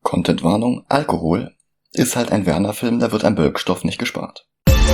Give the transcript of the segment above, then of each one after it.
Contentwarnung: Alkohol ist halt ein Werner-Film, da wird am Wirkstoff nicht gespart.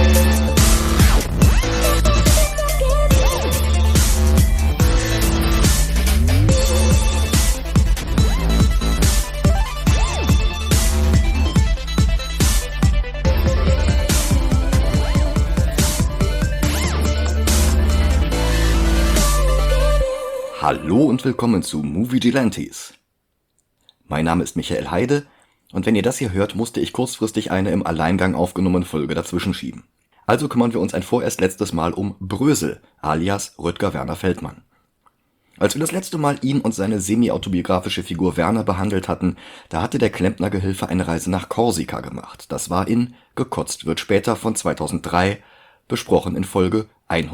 Hallo und willkommen zu Movie Gelantes. Mein Name ist Michael Heide und wenn ihr das hier hört, musste ich kurzfristig eine im Alleingang aufgenommene Folge dazwischen schieben. Also kümmern wir uns ein vorerst letztes Mal um Brösel, alias Rüdger Werner Feldmann. Als wir das letzte Mal ihn und seine semi-autobiografische Figur Werner behandelt hatten, da hatte der Klempnergehilfe eine Reise nach Korsika gemacht. Das war in Gekotzt wird später von 2003, besprochen in Folge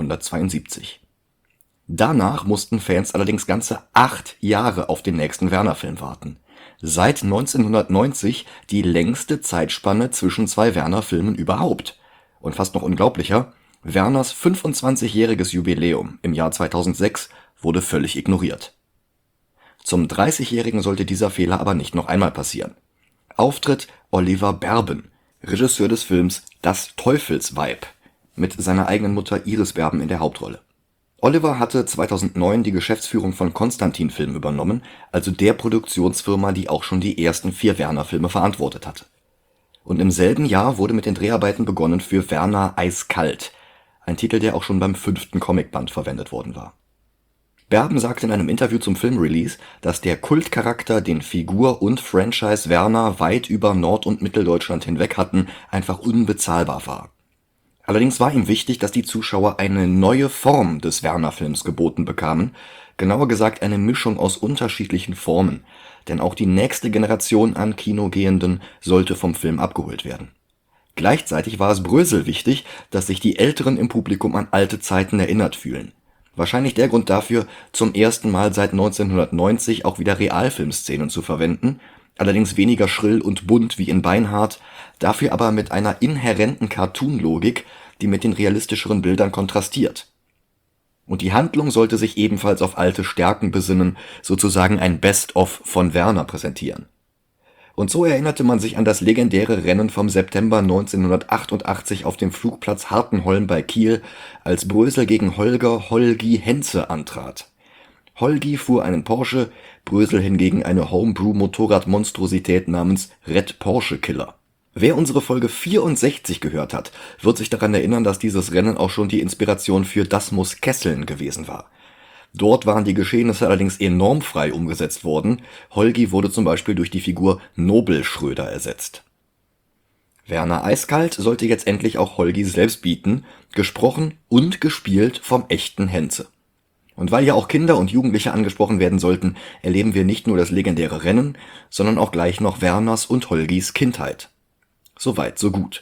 172. Danach mussten Fans allerdings ganze 8 Jahre auf den nächsten Werner-Film warten. Seit 1990 die längste Zeitspanne zwischen 2 Werner-Filmen überhaupt. Und fast noch unglaublicher, Werners 25-jähriges Jubiläum im Jahr 2006 wurde völlig ignoriert. Zum 30-jährigen sollte dieser Fehler aber nicht noch einmal passieren. Auftritt Oliver Berben, Regisseur des Films Das Teufelsweib, mit seiner eigenen Mutter Iris Berben in der Hauptrolle. Oliver hatte 2009 die Geschäftsführung von Constantin Film übernommen, also der Produktionsfirma, die auch schon die ersten 4 Werner-Filme verantwortet hatte. Und im selben Jahr wurde mit den Dreharbeiten begonnen für Werner Eiskalt, ein Titel, der auch schon beim 5. Comicband verwendet worden war. Berben sagte in einem Interview zum Filmrelease, dass der Kultcharakter, den Figur und Franchise Werner weit über Nord- und Mitteldeutschland hinweg hatten, einfach unbezahlbar war. Allerdings war ihm wichtig, dass die Zuschauer eine neue Form des Werner-Films geboten bekamen, genauer gesagt eine Mischung aus unterschiedlichen Formen, denn auch die nächste Generation an Kinogehenden sollte vom Film abgeholt werden. Gleichzeitig war es Brösel wichtig, dass sich die Älteren im Publikum an alte Zeiten erinnert fühlen. Wahrscheinlich der Grund dafür, zum ersten Mal seit 1990 auch wieder Realfilmszenen zu verwenden, allerdings weniger schrill und bunt wie in Beinhardt, dafür aber mit einer inhärenten Cartoon-Logik, die mit den realistischeren Bildern kontrastiert. Und die Handlung sollte sich ebenfalls auf alte Stärken besinnen, sozusagen ein Best-of von Werner präsentieren. Und so erinnerte man sich an das legendäre Rennen vom September 1988 auf dem Flugplatz Hartenholm bei Kiel, als Brösel gegen Holger Holgi Henze antrat. Holgi fuhr einen Porsche, Brösel hingegen eine Homebrew-Motorrad-Monstrosität namens Red Porsche Killer. Wer unsere Folge 64 gehört hat, wird sich daran erinnern, dass dieses Rennen auch schon die Inspiration für Das muss Kesseln gewesen war. Dort waren die Geschehnisse allerdings enorm frei umgesetzt worden. Holgi wurde zum Beispiel durch die Figur Nobel Schröder ersetzt. Werner Eiskalt sollte jetzt endlich auch Holgi selbst bieten, gesprochen und gespielt vom echten Henze. Und weil ja auch Kinder und Jugendliche angesprochen werden sollten, erleben wir nicht nur das legendäre Rennen, sondern auch gleich noch Werners und Holgis Kindheit. Soweit, so gut.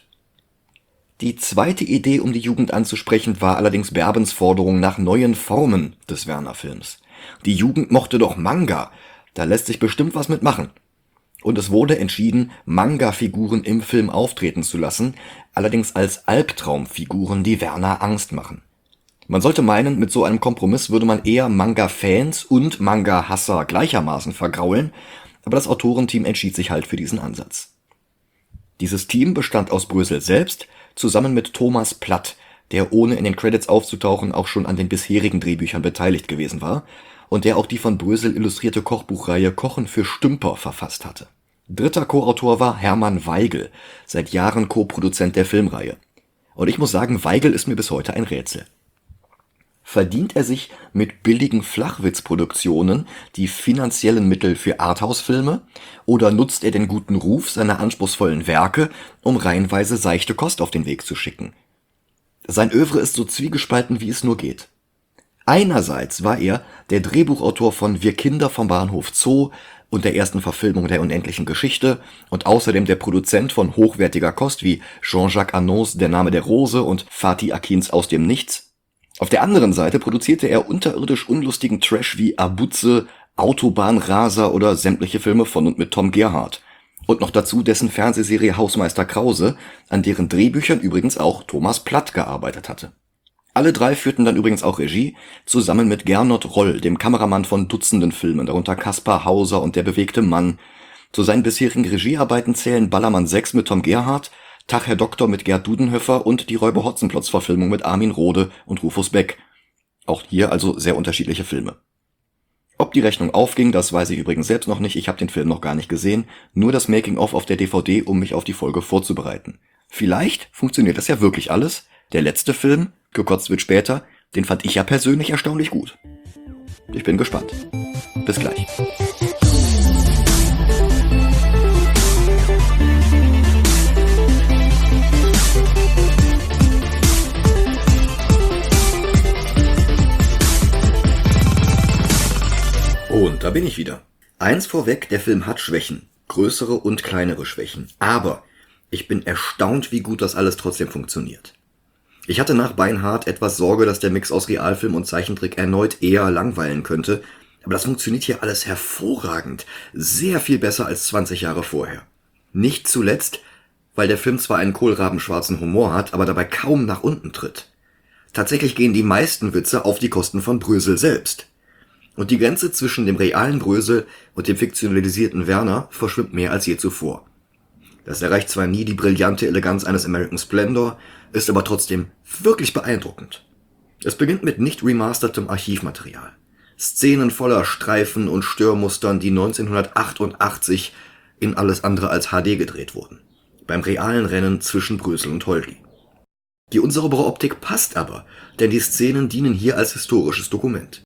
Die zweite Idee, um die Jugend anzusprechen, war allerdings Berbens Forderung nach neuen Formen des Werner-Films. Die Jugend mochte doch Manga, da lässt sich bestimmt was mitmachen. Und es wurde entschieden, Manga-Figuren im Film auftreten zu lassen, allerdings als Albtraumfiguren, die Werner Angst machen. Man sollte meinen, mit so einem Kompromiss würde man eher Manga-Fans und Manga-Hasser gleichermaßen vergraulen, aber das Autorenteam entschied sich halt für diesen Ansatz. Dieses Team bestand aus Brösel selbst, zusammen mit Thomas Platt, der ohne in den Credits aufzutauchen auch schon an den bisherigen Drehbüchern beteiligt gewesen war und der auch die von Brösel illustrierte Kochbuchreihe Kochen für Stümper verfasst hatte. Dritter Co-Autor war Hermann Weigel, seit Jahren Co-Produzent der Filmreihe. Und ich muss sagen, Weigel ist mir bis heute ein Rätsel. Verdient er sich mit billigen Flachwitzproduktionen die finanziellen Mittel für Arthouse-Filme oder nutzt er den guten Ruf seiner anspruchsvollen Werke, um reihenweise seichte Kost auf den Weg zu schicken? Sein Œuvre ist so zwiegespalten, wie es nur geht. Einerseits war er der Drehbuchautor von Wir Kinder vom Bahnhof Zoo und der ersten Verfilmung der unendlichen Geschichte und außerdem der Produzent von hochwertiger Kost wie Jean-Jacques Annaud's Der Name der Rose und Fatih Akins Aus dem Nichts. Auf der anderen Seite produzierte er unterirdisch unlustigen Trash wie Abuze, Autobahnraser oder sämtliche Filme von und mit Tom Gerhardt. Und noch dazu dessen Fernsehserie Hausmeister Krause, an deren Drehbüchern übrigens auch Thomas Platt gearbeitet hatte. Alle 3 führten dann übrigens auch Regie, zusammen mit Gernot Roll, dem Kameramann von Dutzenden Filmen, darunter Kaspar Hauser und Der bewegte Mann, Zu seinen bisherigen Regiearbeiten zählen Ballermann 6 mit Tom Gerhardt, Tag Herr Doktor mit Gerd Dudenhöfer und die Räuber-Hotzenplotz-Verfilmung mit Armin Rohde und Rufus Beck. Auch hier also sehr unterschiedliche Filme. Ob die Rechnung aufging, das weiß ich übrigens selbst noch nicht, ich habe den Film noch gar nicht gesehen, nur das Making-of auf der DVD, um mich auf die Folge vorzubereiten. Vielleicht funktioniert das ja wirklich alles. Der letzte Film, gekotzt wird später, den fand ich ja persönlich erstaunlich gut. Ich bin gespannt. Bis gleich. Und da bin ich wieder. Eins vorweg, der Film hat Schwächen. Größere und kleinere Schwächen. Aber ich bin erstaunt, wie gut das alles trotzdem funktioniert. Ich hatte nach Beinhardt etwas Sorge, dass der Mix aus Realfilm und Zeichentrick erneut eher langweilen könnte. Aber das funktioniert hier alles hervorragend. Sehr viel besser als 20 Jahre vorher. Nicht zuletzt, weil der Film zwar einen kohlrabenschwarzen Humor hat, aber dabei kaum nach unten tritt. Tatsächlich gehen die meisten Witze auf die Kosten von Brösel selbst. Und die Grenze zwischen dem realen Brösel und dem fiktionalisierten Werner verschwimmt mehr als je zuvor. Das erreicht zwar nie die brillante Eleganz eines American Splendor, ist aber trotzdem wirklich beeindruckend. Es beginnt mit nicht remastertem Archivmaterial. Szenen voller Streifen und Störmustern, die 1988 in alles andere als HD gedreht wurden. Beim realen Rennen zwischen Brösel und Holgi. Die unsaubere Optik passt aber, denn die Szenen dienen hier als historisches Dokument.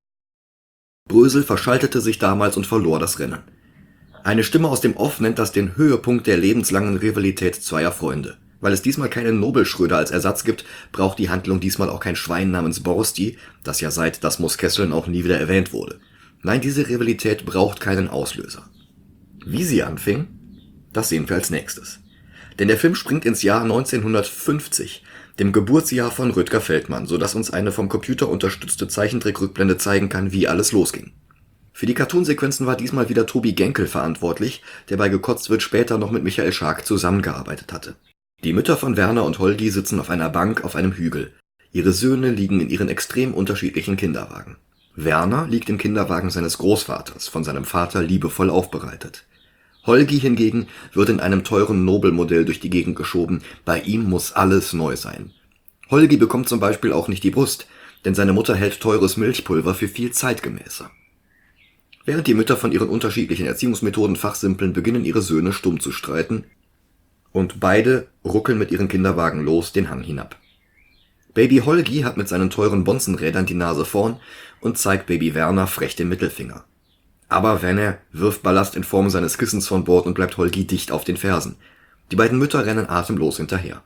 Brösel verschaltete sich damals und verlor das Rennen. Eine Stimme aus dem Off nennt das den Höhepunkt der lebenslangen Rivalität zweier Freunde. Weil es diesmal keinen Nobelschröder als Ersatz gibt, braucht die Handlung diesmal auch kein Schwein namens Borsti, das ja seit Das muss Kesseln auch nie wieder erwähnt wurde. Nein, diese Rivalität braucht keinen Auslöser. Wie sie anfing, das sehen wir als nächstes. Denn der Film springt ins Jahr 1950, dem Geburtsjahr von Rüdger Feldmann, sodass uns eine vom Computer unterstützte Zeichentrick-Rückblende zeigen kann, wie alles losging. Für die Cartoonsequenzen war diesmal wieder Tobi Genkel verantwortlich, der bei Gekotzt wird später noch mit Michael Schark zusammengearbeitet hatte. Die Mütter von Werner und Holgi sitzen auf einer Bank auf einem Hügel. Ihre Söhne liegen in ihren extrem unterschiedlichen Kinderwagen. Werner liegt im Kinderwagen seines Großvaters, von seinem Vater liebevoll aufbereitet. Holgi hingegen wird in einem teuren Nobelmodell durch die Gegend geschoben, bei ihm muss alles neu sein. Holgi bekommt zum Beispiel auch nicht die Brust, denn seine Mutter hält teures Milchpulver für viel zeitgemäßer. Während die Mütter von ihren unterschiedlichen Erziehungsmethoden fachsimpeln, beginnen ihre Söhne stumm zu streiten und beide ruckeln mit ihren Kinderwagen los den Hang hinab. Baby Holgi hat mit seinen teuren Bonzenrädern die Nase vorn und zeigt Baby Werner frech den Mittelfinger. Aber Werner wirft Ballast in Form seines Kissens von Bord und bleibt Holgi dicht auf den Fersen. Die beiden Mütter rennen atemlos hinterher.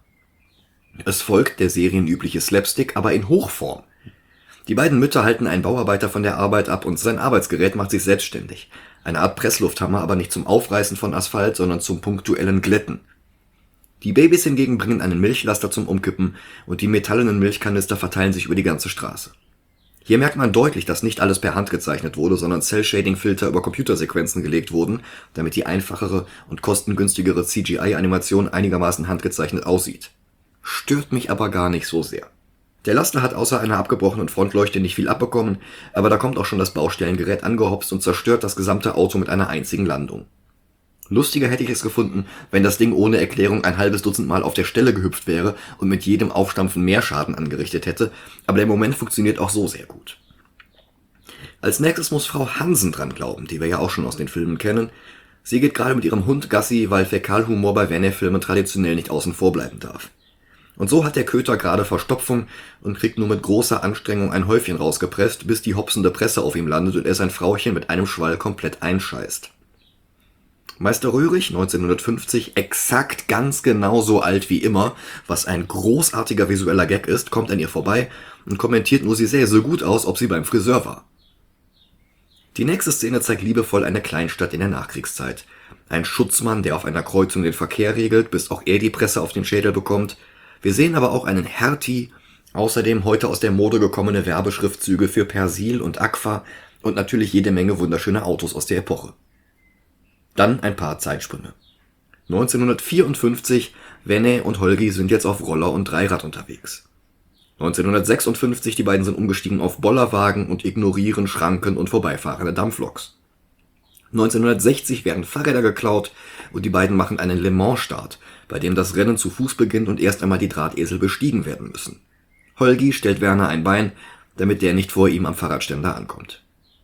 Es folgt der serienübliche Slapstick, aber in Hochform. Die beiden Mütter halten einen Bauarbeiter von der Arbeit ab und sein Arbeitsgerät macht sich selbstständig. Eine Art Presslufthammer, aber nicht zum Aufreißen von Asphalt, sondern zum punktuellen Glätten. Die Babys hingegen bringen einen Milchlaster zum Umkippen und die metallenen Milchkanister verteilen sich über die ganze Straße. Hier merkt man deutlich, dass nicht alles per Hand gezeichnet wurde, sondern Cell-Shading-Filter über Computersequenzen gelegt wurden, damit die einfachere und kostengünstigere CGI-Animation einigermaßen handgezeichnet aussieht. Stört mich aber gar nicht so sehr. Der Laster hat außer einer abgebrochenen Frontleuchte nicht viel abbekommen, aber da kommt auch schon das Baustellengerät angehopst und zerstört das gesamte Auto mit einer einzigen Landung. Lustiger hätte ich es gefunden, wenn das Ding ohne Erklärung ein halbes Dutzend Mal auf der Stelle gehüpft wäre und mit jedem Aufstampfen mehr Schaden angerichtet hätte, aber der Moment funktioniert auch so sehr gut. Als nächstes muss Frau Hansen dran glauben, die wir ja auch schon aus den Filmen kennen. Sie geht gerade mit ihrem Hund Gassi, weil Fäkalhumor bei Werner-Filmen traditionell nicht außen vor bleiben darf. Und so hat der Köter gerade Verstopfung und kriegt nur mit großer Anstrengung ein Häufchen rausgepresst, bis die hopsende Presse auf ihm landet und er sein Frauchen mit einem Schwall komplett einscheißt. Meister Röhrig, 1950, exakt ganz genauso alt wie immer, was ein großartiger visueller Gag ist, kommt an ihr vorbei und kommentiert nur, sie sähe so gut aus, ob sie beim Friseur war. Die nächste Szene zeigt liebevoll eine Kleinstadt in der Nachkriegszeit. Ein Schutzmann, der auf einer Kreuzung den Verkehr regelt, bis auch er die Presse auf den Schädel bekommt. Wir sehen aber auch einen Hertie, außerdem heute aus der Mode gekommene Werbeschriftzüge für Persil und Agfa und natürlich jede Menge wunderschöne Autos aus der Epoche. Dann ein paar Zeitsprünge. 1954, Wenne und Holgi sind jetzt auf Roller und Dreirad unterwegs. 1956, die beiden sind umgestiegen auf Bollerwagen und ignorieren Schranken und vorbeifahrende Dampfloks. 1960 werden Fahrräder geklaut und die beiden machen einen Le Mans-Start, bei dem das Rennen zu Fuß beginnt und erst einmal die Drahtesel bestiegen werden müssen. Holgi stellt Werner ein Bein, damit der nicht vor ihm am Fahrradständer ankommt.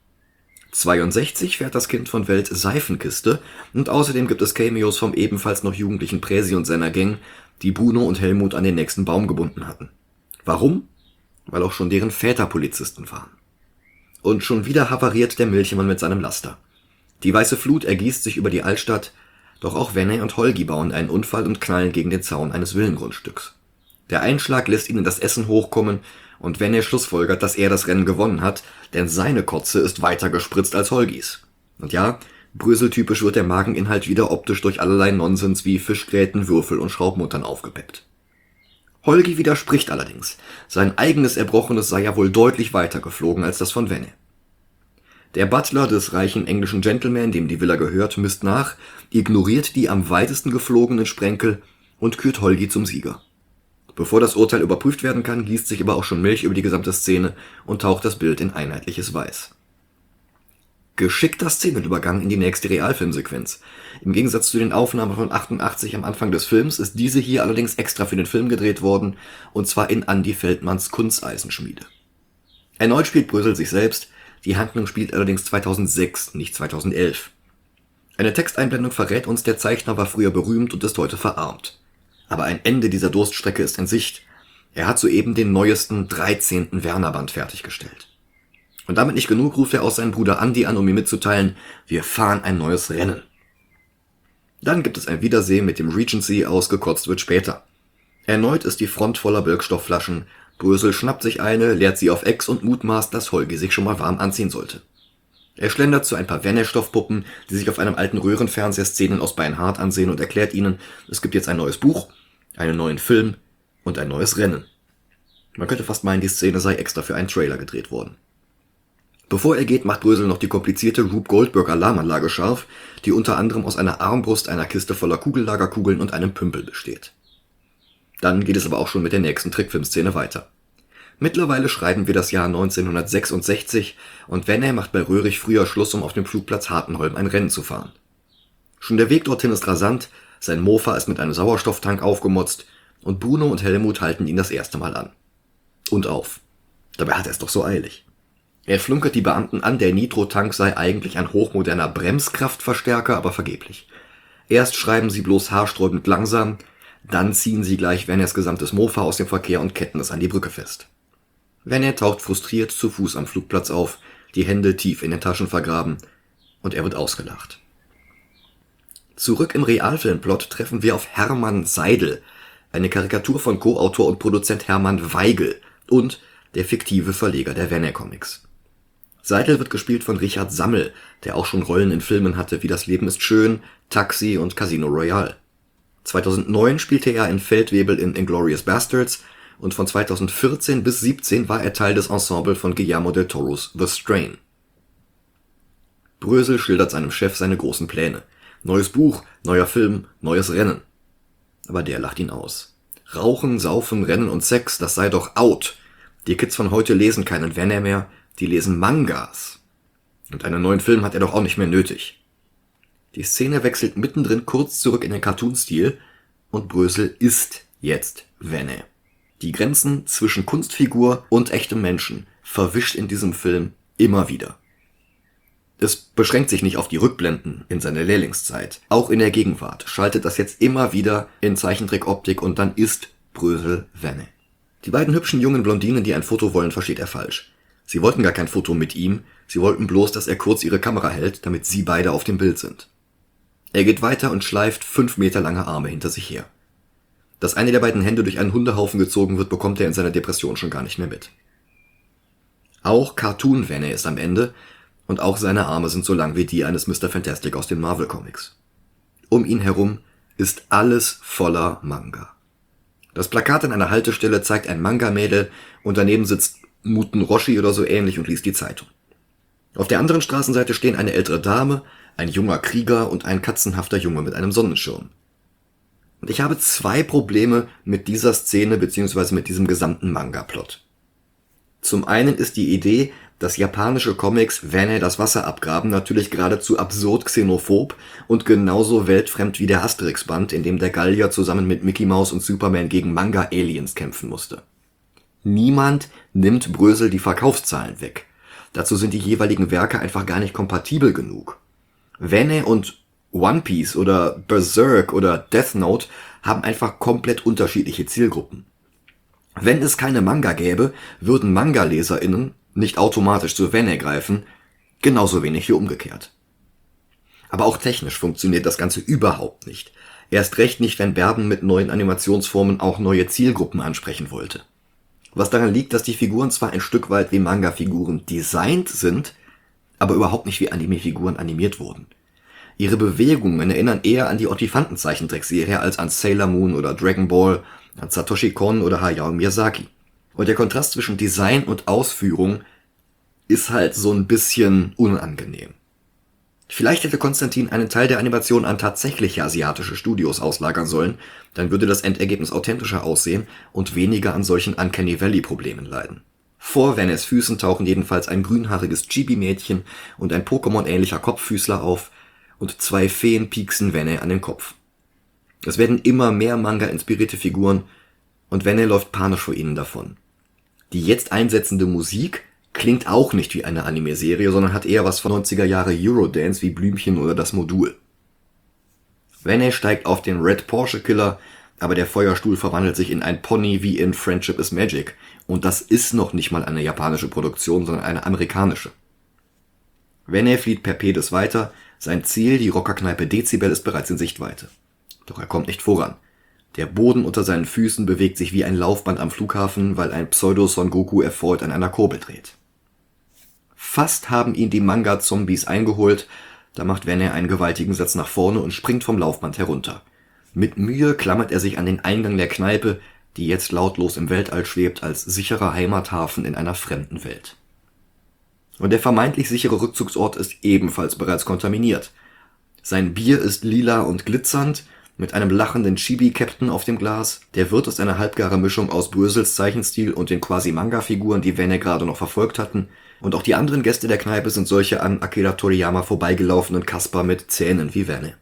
62 fährt das Kind von Welt Seifenkiste und außerdem gibt es Cameos vom ebenfalls noch jugendlichen Präsi und seiner Gang, die Bruno und Helmut an den nächsten Baum gebunden hatten. Warum? Weil auch schon deren Väter Polizisten waren. Und schon wieder havariert der Milchmann mit seinem Laster. Die weiße Flut ergießt sich über die Altstadt, doch auch Venne und Holgi bauen einen Unfall und knallen gegen den Zaun eines Villengrundstücks. Der Einschlag lässt ihnen das Essen hochkommen und Venne schlussfolgert, dass er das Rennen gewonnen hat, denn seine Kotze ist weiter gespritzt als Holgis. Und ja, Brösel-typisch wird der Mageninhalt wieder optisch durch allerlei Nonsens wie Fischgräten, Würfel und Schraubmuttern aufgepeppt. Holgi widerspricht allerdings. Sein eigenes Erbrochenes sei ja wohl deutlich weiter geflogen als das von Venne. Der Butler des reichen englischen Gentleman, dem die Villa gehört, misst nach, ignoriert die am weitesten geflogenen Sprenkel und kürt Holgi zum Sieger. Bevor das Urteil überprüft werden kann, gießt sich aber auch schon Milch über die gesamte Szene und taucht das Bild in einheitliches Weiß. Geschickter Szenenübergang in die nächste Realfilmsequenz. Im Gegensatz zu den Aufnahmen von 88 am Anfang des Films ist diese hier allerdings extra für den Film gedreht worden, und zwar in Andy Feldmanns Kunsteisenschmiede. Erneut spielt Brösel sich selbst, die Handlung spielt allerdings 2006, nicht 2011. Eine Texteinblendung verrät uns, der Zeichner war früher berühmt und ist heute verarmt. Aber ein Ende dieser Durststrecke ist in Sicht. Er hat soeben den neuesten 13. Werner-Band fertiggestellt. Und damit nicht genug, ruft er auch seinen Bruder Andy an, um ihm mitzuteilen, wir fahren ein neues Rennen. Dann gibt es ein Wiedersehen mit dem Regency, ausgekotzt wird später. Erneut ist die Front voller Birkstoffflaschen, Brösel schnappt sich eine, leert sie auf Ex und mutmaßt, dass Holgi sich schon mal warm anziehen sollte. Er schlendert zu ein paar Venne-Stoffpuppen, die sich auf einem alten Röhrenfernseher Szenen aus Beinhardt ansehen und erklärt ihnen, es gibt jetzt ein neues Buch, einen neuen Film und ein neues Rennen. Man könnte fast meinen, die Szene sei extra für einen Trailer gedreht worden. Bevor er geht, macht Brösel noch die komplizierte Rube Goldberg Alarmanlage scharf, die unter anderem aus einer Armbrust, einer Kiste voller Kugellagerkugeln und einem Pümpel besteht. Dann geht es aber auch schon mit der nächsten Trickfilmszene weiter. Mittlerweile schreiben wir das Jahr 1966 und Venne macht bei Röhrig früher Schluss, um auf dem Flugplatz Hartenholm ein Rennen zu fahren. Schon der Weg dorthin ist rasant, sein Mofa ist mit einem Sauerstofftank aufgemotzt und Bruno und Helmut halten ihn das erste Mal an. Und auf. Dabei hat er es doch so eilig. Er flunkert die Beamten an, der Nitrotank sei eigentlich ein hochmoderner Bremskraftverstärker, aber vergeblich. Erst schreiben sie bloß haarsträubend langsam, dann ziehen sie gleich Vennes gesamtes Mofa aus dem Verkehr und ketten es an die Brücke fest. Venne taucht frustriert zu Fuß am Flugplatz auf, die Hände tief in den Taschen vergraben, und er wird ausgelacht. Zurück im Realfilmplot treffen wir auf Hermann Seidel, eine Karikatur von Co-Autor und Produzent Hermann Weigel und der fiktive Verleger der Venne-Comics. Seidel wird gespielt von Richard Sammel, der auch schon Rollen in Filmen hatte wie Das Leben ist schön, Taxi und Casino Royale. 2009 spielte er in Feldwebel in Inglourious Basterds und von 2014 bis 2017 war er Teil des Ensembles von Guillermo del Toros The Strain. Brösel schildert seinem Chef seine großen Pläne. Neues Buch, neuer Film, neues Rennen. Aber der lacht ihn aus. Rauchen, Saufen, Rennen und Sex, das sei doch out. Die Kids von heute lesen keinen Venne mehr, die lesen Mangas. Und einen neuen Film hat er doch auch nicht mehr nötig. Die Szene wechselt mittendrin kurz zurück in den Cartoon-Stil und Brösel ist jetzt Venne. Die Grenzen zwischen Kunstfigur und echtem Menschen verwischt in diesem Film immer wieder. Es beschränkt sich nicht auf die Rückblenden in seiner Lehrlingszeit. Auch in der Gegenwart schaltet das jetzt immer wieder in Zeichentrickoptik und dann ist Brösel Venne. Die beiden hübschen jungen Blondinen, die ein Foto wollen, versteht er falsch. Sie wollten gar kein Foto mit ihm, sie wollten bloß, dass er kurz ihre Kamera hält, damit sie beide auf dem Bild sind. Er geht weiter und schleift 5 Meter lange Arme hinter sich her. Dass eine der beiden Hände durch einen Hundehaufen gezogen wird, bekommt er in seiner Depression schon gar nicht mehr mit. Auch Cartoon Venne ist am Ende und auch seine Arme sind so lang wie die eines Mr. Fantastic aus den Marvel Comics. Um ihn herum ist alles voller Manga. Das Plakat an einer Haltestelle zeigt ein Manga-Mädel und daneben sitzt Muten Roshi oder so ähnlich und liest die Zeitung. Auf der anderen Straßenseite stehen eine ältere Dame, ein junger Krieger und ein katzenhafter Junge mit einem Sonnenschirm. Und ich habe 2 Probleme mit dieser Szene bzw. mit diesem gesamten Manga-Plot. Zum einen ist die Idee, dass japanische Comics Vene das Wasser abgraben natürlich geradezu absurd xenophob und genauso weltfremd wie der Asterix-Band, in dem der Gallier zusammen mit Mickey Mouse und Superman gegen Manga-Aliens kämpfen musste. Niemand nimmt Brösel die Verkaufszahlen weg. Dazu sind die jeweiligen Werke einfach gar nicht kompatibel genug. Vene und One Piece oder Berserk oder Death Note haben einfach komplett unterschiedliche Zielgruppen. Wenn es keine Manga gäbe, würden Manga-LeserInnen nicht automatisch zu Vene greifen, genauso wenig wie umgekehrt. Aber auch technisch funktioniert das Ganze überhaupt nicht. Erst recht nicht, wenn Berben mit neuen Animationsformen auch neue Zielgruppen ansprechen wollte. Was daran liegt, dass die Figuren zwar ein Stück weit wie Manga-Figuren designt sind, aber überhaupt nicht wie Anime-Figuren animiert wurden. Ihre Bewegungen erinnern eher an die Ottifanten-Zeichentrickserie als an Sailor Moon oder Dragon Ball, an Satoshi Kon oder Hayao Miyazaki. Und der Kontrast zwischen Design und Ausführung ist halt so ein bisschen unangenehm. Vielleicht hätte Konstantin einen Teil der Animation an tatsächliche asiatische Studios auslagern sollen, dann würde das Endergebnis authentischer aussehen und weniger an solchen Uncanny Valley-Problemen leiden. Vor Venes Füßen tauchen jedenfalls ein grünhaariges Chibi-Mädchen und ein Pokémon-ähnlicher Kopffüßler auf und 2 Feen pieksen Vene an den Kopf. Es werden immer mehr Manga-inspirierte Figuren und Vene läuft panisch vor ihnen davon. Die jetzt einsetzende Musik klingt auch nicht wie eine Anime-Serie, sondern hat eher was von 90er Jahre Eurodance wie Blümchen oder das Modul. Vene steigt auf den Red Porsche Killer, aber der Feuerstuhl verwandelt sich in ein Pony wie in Friendship is Magic. Und das ist noch nicht mal eine japanische Produktion, sondern eine amerikanische. Vene flieht per Pedis weiter, sein Ziel, die Rockerkneipe Dezibel, ist bereits in Sichtweite. Doch er kommt nicht voran. Der Boden unter seinen Füßen bewegt sich wie ein Laufband am Flughafen, weil ein Pseudo-Son Goku erfreut an einer Kurbel dreht. Fast haben ihn die Manga-Zombies eingeholt, da macht Vene einen gewaltigen Satz nach vorne und springt vom Laufband herunter. Mit Mühe klammert er sich an den Eingang der Kneipe, die jetzt lautlos im Weltall schwebt als sicherer Heimathafen in einer fremden Welt. Und der vermeintlich sichere Rückzugsort ist ebenfalls bereits kontaminiert. Sein Bier ist lila und glitzernd, mit einem lachenden Chibi-Captain auf dem Glas. Der Wirt ist eine halbgare Mischung aus Brösels Zeichenstil und den Quasi-Manga-Figuren, die Vene gerade noch verfolgt hatten. Und auch die anderen Gäste der Kneipe sind solche an Akira Toriyama vorbeigelaufenen Kasper mit Zähnen wie Vene.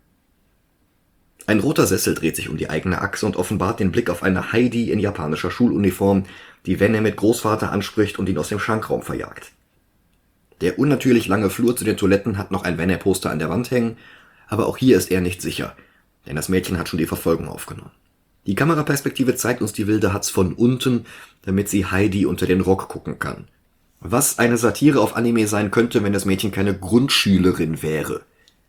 Ein roter Sessel dreht sich um die eigene Achse und offenbart den Blick auf eine Heidi in japanischer Schuluniform, die Vene mit Großvater anspricht und ihn aus dem Schankraum verjagt. Der unnatürlich lange Flur zu den Toiletten hat noch ein Vene-Poster an der Wand hängen, aber auch hier ist er nicht sicher, denn das Mädchen hat schon die Verfolgung aufgenommen. Die Kameraperspektive zeigt uns die wilde Hatz von unten, damit sie Heidi unter den Rock gucken kann. Was eine Satire auf Anime sein könnte, wenn das Mädchen keine Grundschülerin wäre.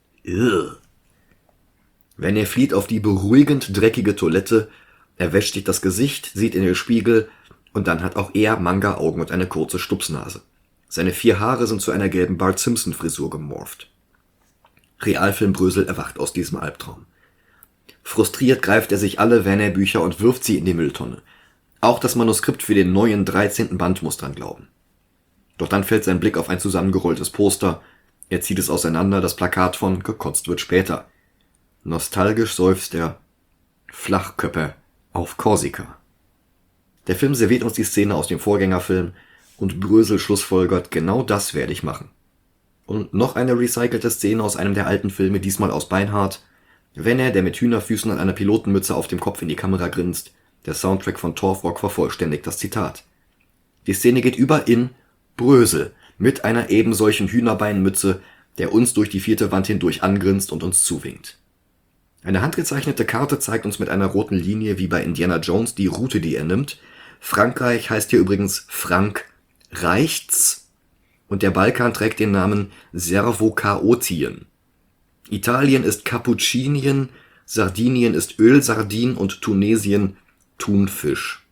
Wenn er flieht auf die beruhigend dreckige Toilette, er wäscht sich das Gesicht, sieht in den Spiegel und dann hat auch er Manga-Augen und eine kurze Stupsnase. Seine 4 Haare sind zu einer gelben Bart Simpson-Frisur gemorpht. Realfilm Brösel erwacht aus diesem Albtraum. Frustriert greift er sich alle Vene-Bücher und wirft sie in die Mülltonne. Auch das Manuskript für den neuen 13. Band muss dran glauben. Doch dann fällt sein Blick auf ein zusammengerolltes Poster. Er zieht es auseinander, das Plakat von Gekotzt wird später. Nostalgisch seufzt er. Flachköppe auf Korsika. Der Film serviert uns die Szene aus dem Vorgängerfilm und Brösel schlussfolgert, genau das werde ich machen. Und noch eine recycelte Szene aus einem der alten Filme, diesmal aus Beinhardt. Vene, der mit Hühnerfüßen und einer Pilotenmütze auf dem Kopf in die Kamera grinst. Der Soundtrack von Torfrock vervollständigt das Zitat. Die Szene geht über in Brösel mit einer ebensolchen Hühnerbeinmütze, der uns durch die 4. Wand hindurch angrinst und uns zuwinkt. Eine handgezeichnete Karte zeigt uns mit einer roten Linie wie bei Indiana Jones die Route, die er nimmt. Frankreich heißt hier übrigens Frank Reichts und der Balkan trägt den Namen Servo-Chaotien. Italien ist Cappucinien, Sardinien ist Ölsardin und Tunesien Thunfisch.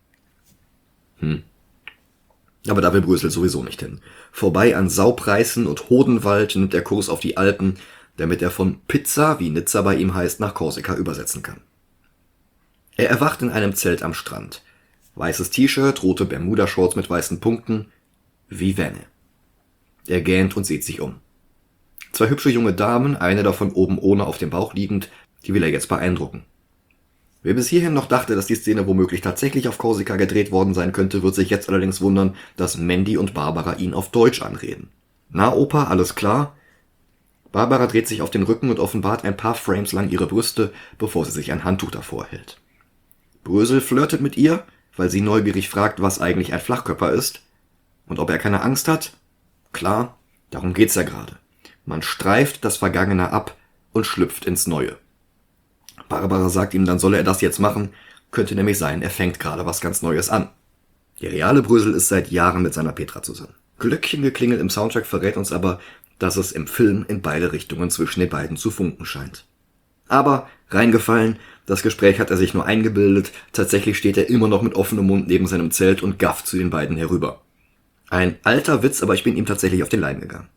Aber da will Brösel sowieso nicht hin. Vorbei an Saupreißen und Hodenwald nimmt er Kurs auf die Alpen, damit er von Pizza, wie Nizza bei ihm heißt, nach Korsika übersetzen kann. Er erwacht in einem Zelt am Strand. Weißes T-Shirt, rote Bermuda-Shorts mit weißen Punkten, wie Vene. Er gähnt und sieht sich um. 2 hübsche junge Damen, eine davon oben ohne auf dem Bauch liegend, die will er jetzt beeindrucken. Wer bis hierhin noch dachte, dass die Szene womöglich tatsächlich auf Korsika gedreht worden sein könnte, wird sich jetzt allerdings wundern, dass Mandy und Barbara ihn auf Deutsch anreden. Na Opa, alles klar? Barbara dreht sich auf den Rücken und offenbart ein paar Frames lang ihre Brüste, bevor sie sich ein Handtuch davor hält. Brösel flirtet mit ihr, weil sie neugierig fragt, was eigentlich ein Flachkörper ist. Und ob er keine Angst hat? Klar, darum geht's ja gerade. Man streift das Vergangene ab und schlüpft ins Neue. Barbara sagt ihm, dann solle er das jetzt machen, könnte nämlich sein, er fängt gerade was ganz Neues an. Der reale Brösel ist seit Jahren mit seiner Petra zusammen. Glöckchengeklingel im Soundtrack verrät uns aber, dass es im Film in beide Richtungen zwischen den beiden zu funken scheint. Aber reingefallen, das Gespräch hat er sich nur eingebildet, tatsächlich steht er immer noch mit offenem Mund neben seinem Zelt und gafft zu den beiden herüber. Ein alter Witz, aber ich bin ihm tatsächlich auf den Leim gegangen.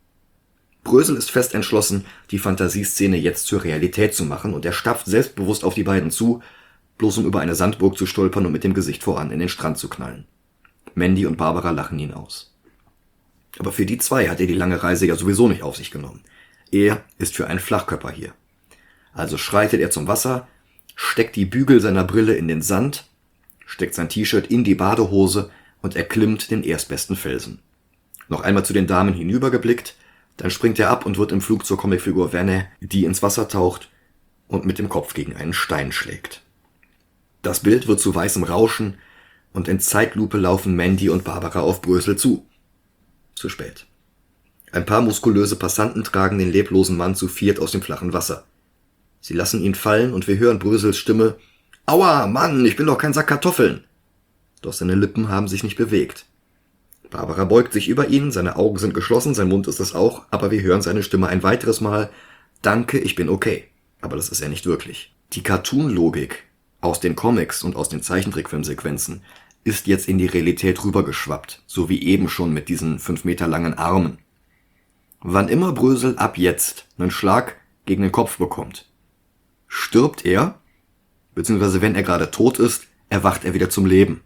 Brösel ist fest entschlossen, die Fantasieszene jetzt zur Realität zu machen und er stapft selbstbewusst auf die beiden zu, bloß um über eine Sandburg zu stolpern und mit dem Gesicht voran in den Strand zu knallen. Mandy und Barbara lachen ihn aus. Aber für die zwei hat er die lange Reise ja sowieso nicht auf sich genommen. Er ist für einen Flachkörper hier. Also schreitet er zum Wasser, steckt die Bügel seiner Brille in den Sand, steckt sein T-Shirt in die Badehose und erklimmt den erstbesten Felsen. Noch einmal zu den Damen hinübergeblickt, dann springt er ab und wird im Flug zur Comicfigur Venne, die ins Wasser taucht und mit dem Kopf gegen einen Stein schlägt. Das Bild wird zu weißem Rauschen und in Zeitlupe laufen Mandy und Barbara auf Brösel zu. Zu spät. Ein paar muskulöse Passanten tragen den leblosen Mann zu viert aus dem flachen Wasser. Sie lassen ihn fallen und wir hören Brösels Stimme: »Aua, Mann, ich bin doch kein Sack Kartoffeln!« Doch seine Lippen haben sich nicht bewegt. Barbara beugt sich über ihn, seine Augen sind geschlossen, sein Mund ist es auch, aber wir hören seine Stimme ein weiteres Mal: »Danke, ich bin okay.« Aber das ist er nicht wirklich. Die Cartoon-Logik aus den Comics und aus den Zeichentrickfilmsequenzen ist jetzt in die Realität rübergeschwappt, so wie eben schon mit diesen 5 Meter langen Armen. Wann immer Brösel ab jetzt einen Schlag gegen den Kopf bekommt, stirbt er, beziehungsweise wenn er gerade tot ist, erwacht er wieder zum Leben.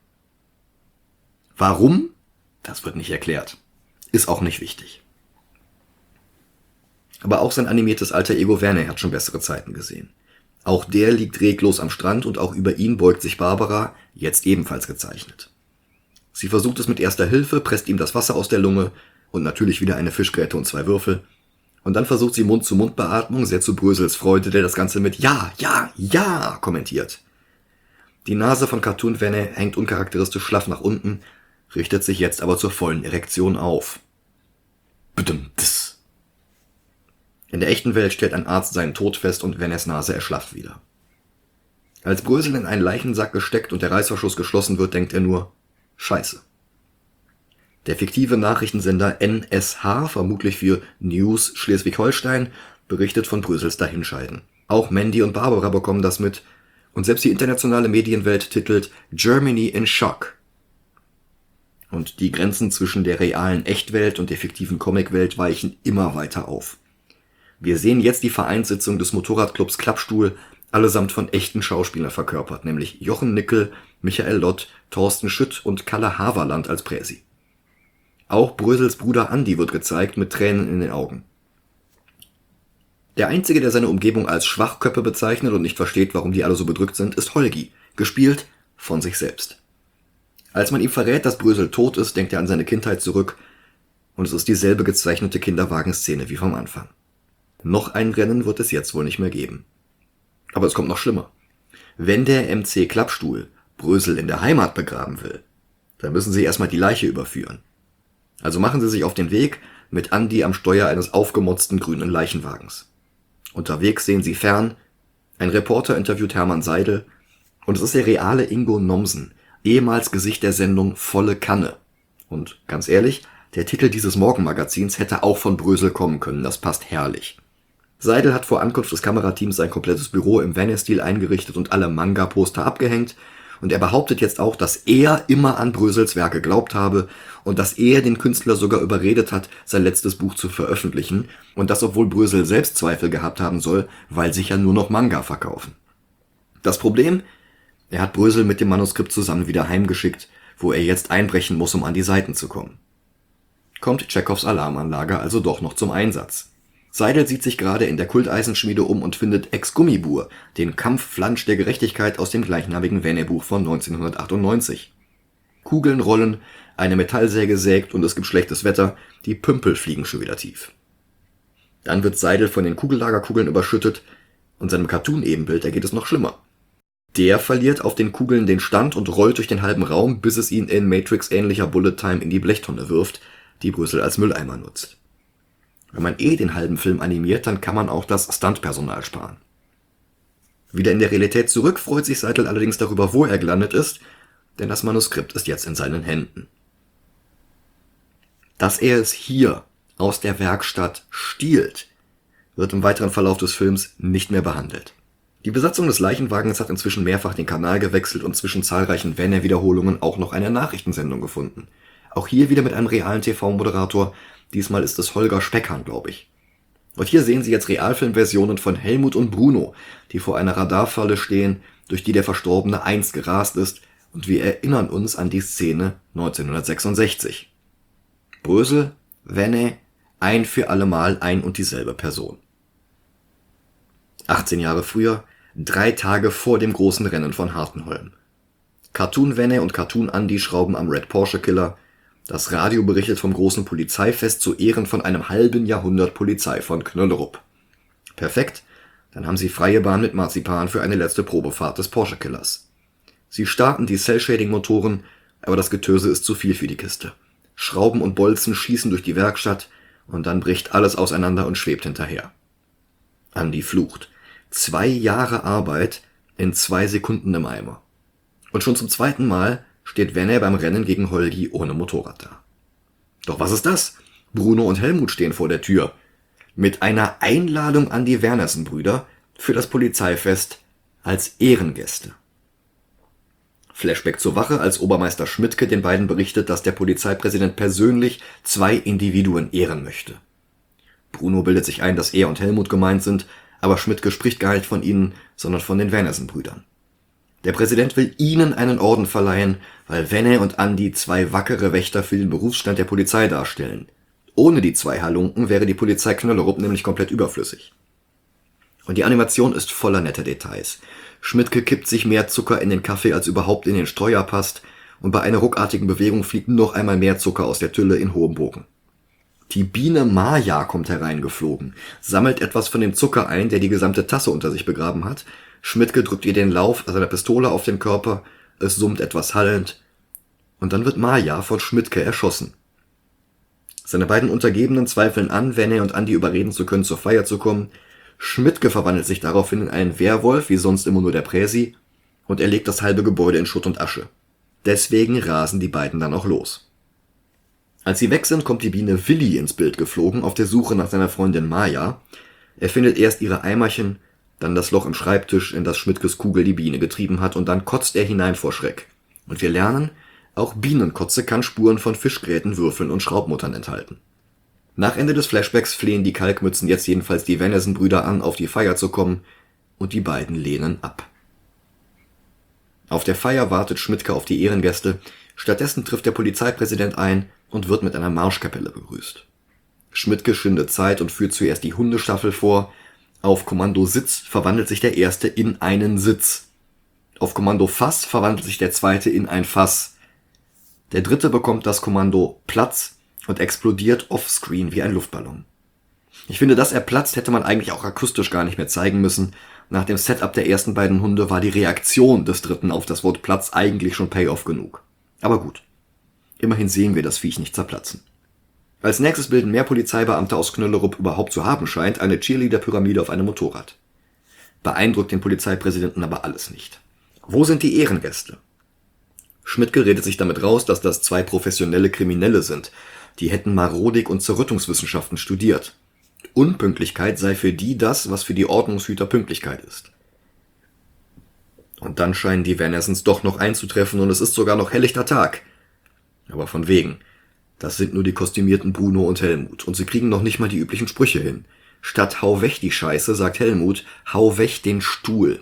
Warum? Das wird nicht erklärt. Ist auch nicht wichtig. Aber auch sein animiertes alter Ego Verne hat schon bessere Zeiten gesehen. Auch der liegt reglos am Strand und auch über ihn beugt sich Barbara, jetzt ebenfalls gezeichnet. Sie versucht es mit erster Hilfe, presst ihm das Wasser aus der Lunge und natürlich wieder eine Fischgräte und 2 Würfel. Und dann versucht sie Mund-zu-Mund-Beatmung, sehr zu Brösels Freude, der das Ganze mit Ja, ja, ja kommentiert. Die Nase von Cartoon Venne hängt uncharakteristisch schlaff nach unten, richtet sich jetzt aber zur vollen Erektion auf. Bedummt. In der echten Welt stellt ein Arzt seinen Tod fest und Vennes Nase erschlafft wieder. Als Brösel in einen Leichensack gesteckt und der Reißverschluss geschlossen wird, denkt er nur: Scheiße. Der fiktive Nachrichtensender NSH, vermutlich für News Schleswig-Holstein, berichtet von Brösels Dahinscheiden. Auch Mandy und Barbara bekommen das mit und selbst die internationale Medienwelt titelt Germany in Shock. Und die Grenzen zwischen der realen Echtwelt und der fiktiven Comicwelt weichen immer weiter auf. Wir sehen jetzt die Vereinssitzung des Motorradclubs Klappstuhl, allesamt von echten Schauspielern verkörpert, nämlich Jochen Nickel, Michael Lott, Thorsten Schütt und Kalle Haverland als Präsi. Auch Brösels Bruder Andi wird gezeigt, mit Tränen in den Augen. Der Einzige, der seine Umgebung als Schwachköppe bezeichnet und nicht versteht, warum die alle so bedrückt sind, ist Holgi, gespielt von sich selbst. Als man ihm verrät, dass Brösel tot ist, denkt er an seine Kindheit zurück und es ist dieselbe gezeichnete Kinderwagenszene wie vom Anfang. Noch ein Rennen wird es jetzt wohl nicht mehr geben. Aber es kommt noch schlimmer. Wenn der MC Klappstuhl Brösel in der Heimat begraben will, dann müssen sie erstmal die Leiche überführen. Also machen sie sich auf den Weg mit Andi am Steuer eines aufgemotzten grünen Leichenwagens. Unterwegs sehen sie fern, ein Reporter interviewt Hermann Seidel und es ist der reale Ingo Nomsen, ehemals Gesicht der Sendung Volle Kanne. Und ganz ehrlich, der Titel dieses Morgenmagazins hätte auch von Brösel kommen können, das passt herrlich. Seidel hat vor Ankunft des Kamerateams sein komplettes Büro im Venne-Stil eingerichtet und alle Manga-Poster abgehängt und er behauptet jetzt auch, dass er immer an Brösels Werk geglaubt habe und dass er den Künstler sogar überredet hat, sein letztes Buch zu veröffentlichen und das, obwohl Brösel selbst Zweifel gehabt haben soll, weil sich ja nur noch Manga verkaufen. Das Problem? Er hat Brösel mit dem Manuskript zusammen wieder heimgeschickt, wo er jetzt einbrechen muss, um an die Seiten zu kommen. Kommt Tschechows Alarmanlage also doch noch zum Einsatz. Seidel sieht sich gerade in der Kulteisenschmiede um und findet Excalibur, den Kampfflansch der Gerechtigkeit aus dem gleichnamigen Venne-Buch von 1998. Kugeln rollen, eine Metallsäge sägt und es gibt schlechtes Wetter, die Pümpel fliegen schon wieder tief. Dann wird Seidel von den Kugellagerkugeln überschüttet und seinem Cartoon-Ebenbild, da geht es noch schlimmer. Der verliert auf den Kugeln den Stand und rollt durch den halben Raum, bis es ihn in Matrix-ähnlicher Bullet-Time in die Blechtonne wirft, die Brüssel als Mülleimer nutzt. Wenn man den halben Film animiert, dann kann man auch das Stuntpersonal sparen. Wieder in der Realität zurück freut sich Seidel allerdings darüber, wo er gelandet ist, denn das Manuskript ist jetzt in seinen Händen. Dass er es hier aus der Werkstatt stiehlt, wird im weiteren Verlauf des Films nicht mehr behandelt. Die Besatzung des Leichenwagens hat inzwischen mehrfach den Kanal gewechselt und zwischen zahlreichen Venne-Wiederholungen auch noch eine Nachrichtensendung gefunden. Auch hier wieder mit einem realen TV-Moderator, diesmal ist es Holger Speckhahn, glaube ich. Und hier sehen Sie jetzt Realfilmversionen von Helmut und Bruno, die vor einer Radarfalle stehen, durch die der Verstorbene einst gerast ist, und wir erinnern uns an die Szene 1966. Brösel, Venne, ein für allemal ein und dieselbe Person. 18 Jahre früher, 3 Tage vor dem großen Rennen von Hartenholm. Cartoon Venne und Cartoon Andi schrauben am Red Porsche Killer. Das Radio berichtet vom großen Polizeifest zu Ehren von einem halben Jahrhundert Polizei von Knöllerup. Perfekt, dann haben Sie freie Bahn mit Marzipan für eine letzte Probefahrt des Porsche Killers. Sie starten die Cell-Shading-Motoren, aber das Getöse ist zu viel für die Kiste. Schrauben und Bolzen schießen durch die Werkstatt und dann bricht alles auseinander und schwebt hinterher. Andi flucht. 2 Jahre Arbeit in 2 Sekunden im Eimer. Und schon zum 2. Mal steht Venne beim Rennen gegen Holgi ohne Motorrad da. Doch was ist das? Bruno und Helmut stehen vor der Tür. Mit einer Einladung an die Wernersen-Brüder für das Polizeifest als Ehrengäste. Flashback zur Wache, als Obermeister Schmidtke den beiden berichtet, dass der Polizeipräsident persönlich 2 Individuen ehren möchte. Bruno bildet sich ein, dass er und Helmut gemeint sind, aber Schmidtke spricht gar nicht von ihnen, sondern von den Wernersen-Brüdern. Der Präsident will ihnen einen Orden verleihen, weil Venne und Andi 2 wackere Wächter für den Berufsstand der Polizei darstellen. Ohne die 2 Halunken wäre die Polizei Knöllerup nämlich komplett überflüssig. Und die Animation ist voller netter Details. Schmidtke kippt sich mehr Zucker in den Kaffee, als überhaupt in den Streuer passt, und bei einer ruckartigen Bewegung fliegt noch einmal mehr Zucker aus der Tülle in hohem Bogen. Die Biene Maja kommt hereingeflogen, sammelt etwas von dem Zucker ein, der die gesamte Tasse unter sich begraben hat. Schmidtke drückt ihr den Lauf seiner Pistole auf den Körper, es summt etwas hallend, und dann wird Maja von Schmidtke erschossen. Seine beiden Untergebenen zweifeln an, Venne und Andi überreden zu können, zur Feier zu kommen. Schmidtke verwandelt sich daraufhin in einen Werwolf, wie sonst immer nur der Präsi, und er legt das halbe Gebäude in Schutt und Asche. Deswegen rasen die beiden dann auch los. Als sie weg sind, kommt die Biene Willi ins Bild geflogen, auf der Suche nach seiner Freundin Maja. Er findet erst ihre Eimerchen, dann das Loch im Schreibtisch, in das Schmidtkes Kugel die Biene getrieben hat, und dann kotzt er hinein vor Schreck. Und wir lernen, auch Bienenkotze kann Spuren von Fischgräten, Würfeln und Schraubmuttern enthalten. Nach Ende des Flashbacks flehen die Kalkmützen jetzt jedenfalls die Wernersen-Brüder an, auf die Feier zu kommen, und die beiden lehnen ab. Auf der Feier wartet Schmidtke auf die Ehrengäste, stattdessen trifft der Polizeipräsident ein und wird mit einer Marschkapelle begrüßt. Schmidtke schindet Zeit und führt zuerst die Hundestaffel vor. Auf Kommando Sitz verwandelt sich der Erste in einen Sitz. Auf Kommando Fass verwandelt sich der Zweite in ein Fass. Der Dritte bekommt das Kommando Platz und explodiert offscreen wie ein Luftballon. Ich finde, dass er platzt, hätte man eigentlich auch akustisch gar nicht mehr zeigen müssen. Nach dem Setup der ersten beiden Hunde war die Reaktion des Dritten auf das Wort Platz eigentlich schon Payoff genug. Aber gut. Immerhin sehen wir das Viech nicht zerplatzen. Als nächstes bilden mehr Polizeibeamte aus Knöllerup überhaupt zu haben scheint eine Cheerleader-Pyramide auf einem Motorrad. Beeindruckt den Polizeipräsidenten aber alles nicht. Wo sind die Ehrengäste? Schmidtke redet sich damit raus, dass das 2 professionelle Kriminelle sind. Die hätten Marodik und Zerrüttungswissenschaften studiert. Unpünktlichkeit sei für die das, was für die Ordnungshüter Pünktlichkeit ist. Und dann scheinen die Wernersens doch noch einzutreffen und es ist sogar noch helllichter Tag. Aber von wegen. Das sind nur die kostümierten Bruno und Helmut und sie kriegen noch nicht mal die üblichen Sprüche hin. Statt hau weg die Scheiße, sagt Helmut, hau weg den Stuhl.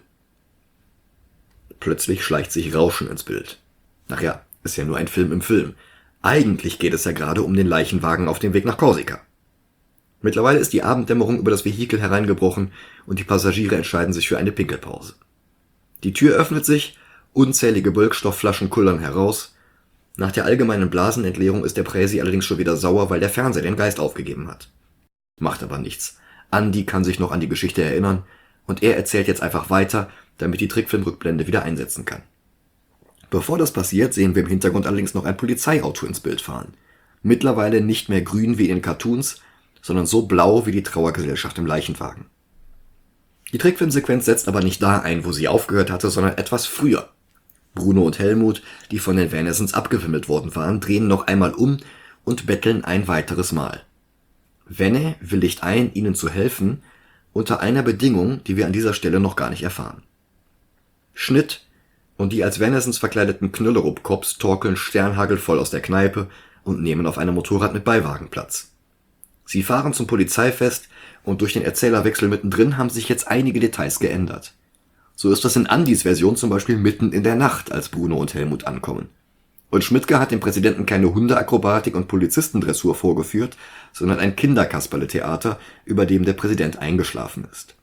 Plötzlich schleicht sich Rauschen ins Bild. Ach ja, ist ja nur ein Film im Film. Eigentlich geht es ja gerade um den Leichenwagen auf dem Weg nach Korsika. Mittlerweile ist die Abenddämmerung über das Vehikel hereingebrochen und die Passagiere entscheiden sich für eine Pinkelpause. Die Tür öffnet sich, unzählige Bölkstoffflaschen kullern heraus. Nach der allgemeinen Blasenentleerung ist der Präsi allerdings schon wieder sauer, weil der Fernseher den Geist aufgegeben hat. Macht aber nichts. Andy kann sich noch an die Geschichte erinnern und er erzählt jetzt einfach weiter, damit die Trickfilmrückblende wieder einsetzen kann. Bevor das passiert, sehen wir im Hintergrund allerdings noch ein Polizeiauto ins Bild fahren. Mittlerweile nicht mehr grün wie in den Cartoons, sondern so blau wie die Trauergesellschaft im Leichenwagen. Die Trickfilmsequenz setzt aber nicht da ein, wo sie aufgehört hatte, sondern etwas früher. Bruno und Helmut, die von den Vanessons abgewimmelt worden waren, drehen noch einmal um und betteln ein weiteres Mal. Venne willigt ein, ihnen zu helfen, unter einer Bedingung, die wir an dieser Stelle noch gar nicht erfahren. Schnitt und die als Vanessons verkleideten Knüllerup-Cops torkeln sternhagelvoll aus der Kneipe und nehmen auf einem Motorrad mit Beiwagen Platz. Sie fahren zum Polizeifest und durch den Erzählerwechsel mittendrin haben sich jetzt einige Details geändert. So ist das in Andys Version zum Beispiel mitten in der Nacht, als Bruno und Helmut ankommen. Und Schmidtke hat dem Präsidenten keine Hundeakrobatik und Polizistendressur vorgeführt, sondern ein Kinderkasperle-Theater, über dem der Präsident eingeschlafen ist.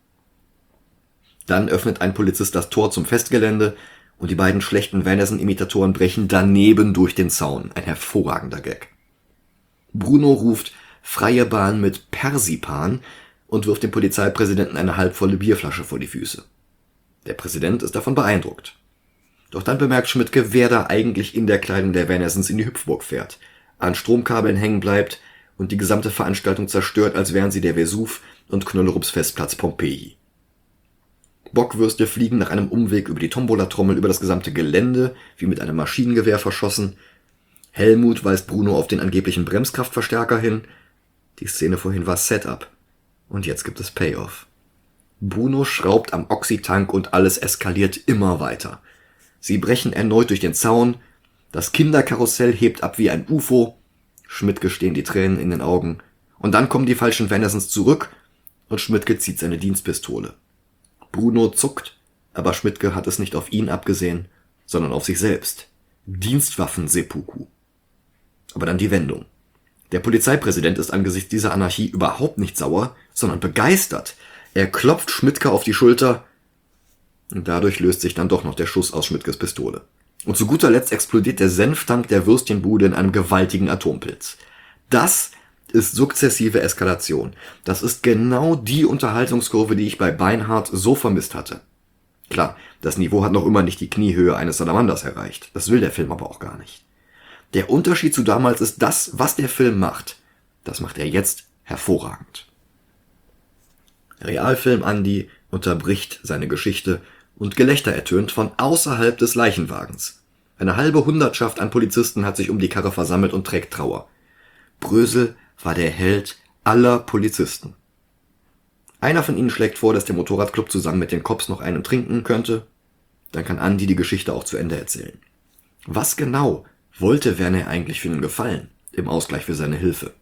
Dann öffnet ein Polizist das Tor zum Festgelände und die beiden schlechten Vannesson-Imitatoren brechen daneben durch den Zaun. Ein hervorragender Gag. Bruno ruft freie Bahn mit Persipan und wirft dem Polizeipräsidenten eine halbvolle Bierflasche vor die Füße. Der Präsident ist davon beeindruckt. Doch dann bemerkt Schmidtke, wer da eigentlich in der Kleidung der Vanessons in die Hüpfburg fährt, an Stromkabeln hängen bleibt und die gesamte Veranstaltung zerstört, als wären sie der Vesuv und Knüllerups Festplatz Pompeji. Bockwürste fliegen nach einem Umweg über die Tombola-Trommel über das gesamte Gelände, wie mit einem Maschinengewehr verschossen. Helmut weist Bruno auf den angeblichen Bremskraftverstärker hin. Die Szene vorhin war Setup. Und jetzt gibt es Payoff. Bruno schraubt am Oxytank und alles eskaliert immer weiter. Sie brechen erneut durch den Zaun. Das Kinderkarussell hebt ab wie ein UFO. Schmidtke stehen die Tränen in den Augen. Und dann kommen die falschen Vanessons zurück und Schmidtke zieht seine Dienstpistole. Bruno zuckt, aber Schmidtke hat es nicht auf ihn abgesehen, sondern auf sich selbst. Dienstwaffen-Seppuku. Aber dann die Wendung. Der Polizeipräsident ist angesichts dieser Anarchie überhaupt nicht sauer, sondern begeistert. Er klopft Schmidtke auf die Schulter und dadurch löst sich dann doch noch der Schuss aus Schmidtkes Pistole. Und zu guter Letzt explodiert der Senftank der Würstchenbude in einem gewaltigen Atompilz. Das ist sukzessive Eskalation. Das ist genau die Unterhaltungskurve, die ich bei Beinhardt so vermisst hatte. Klar, das Niveau hat noch immer nicht die Kniehöhe eines Salamanders erreicht. Das will der Film aber auch gar nicht. Der Unterschied zu damals ist das, was der Film macht. Das macht er jetzt hervorragend. Realfilm Andy unterbricht seine Geschichte und Gelächter ertönt von außerhalb des Leichenwagens. Eine halbe Hundertschaft an Polizisten hat sich um die Karre versammelt und trägt Trauer. Brösel war der Held aller Polizisten. Einer von ihnen schlägt vor, dass der Motorradclub zusammen mit den Cops noch einen trinken könnte. Dann kann Andy die Geschichte auch zu Ende erzählen. Was genau wollte Werner eigentlich für einen Gefallen im Ausgleich für seine Hilfe?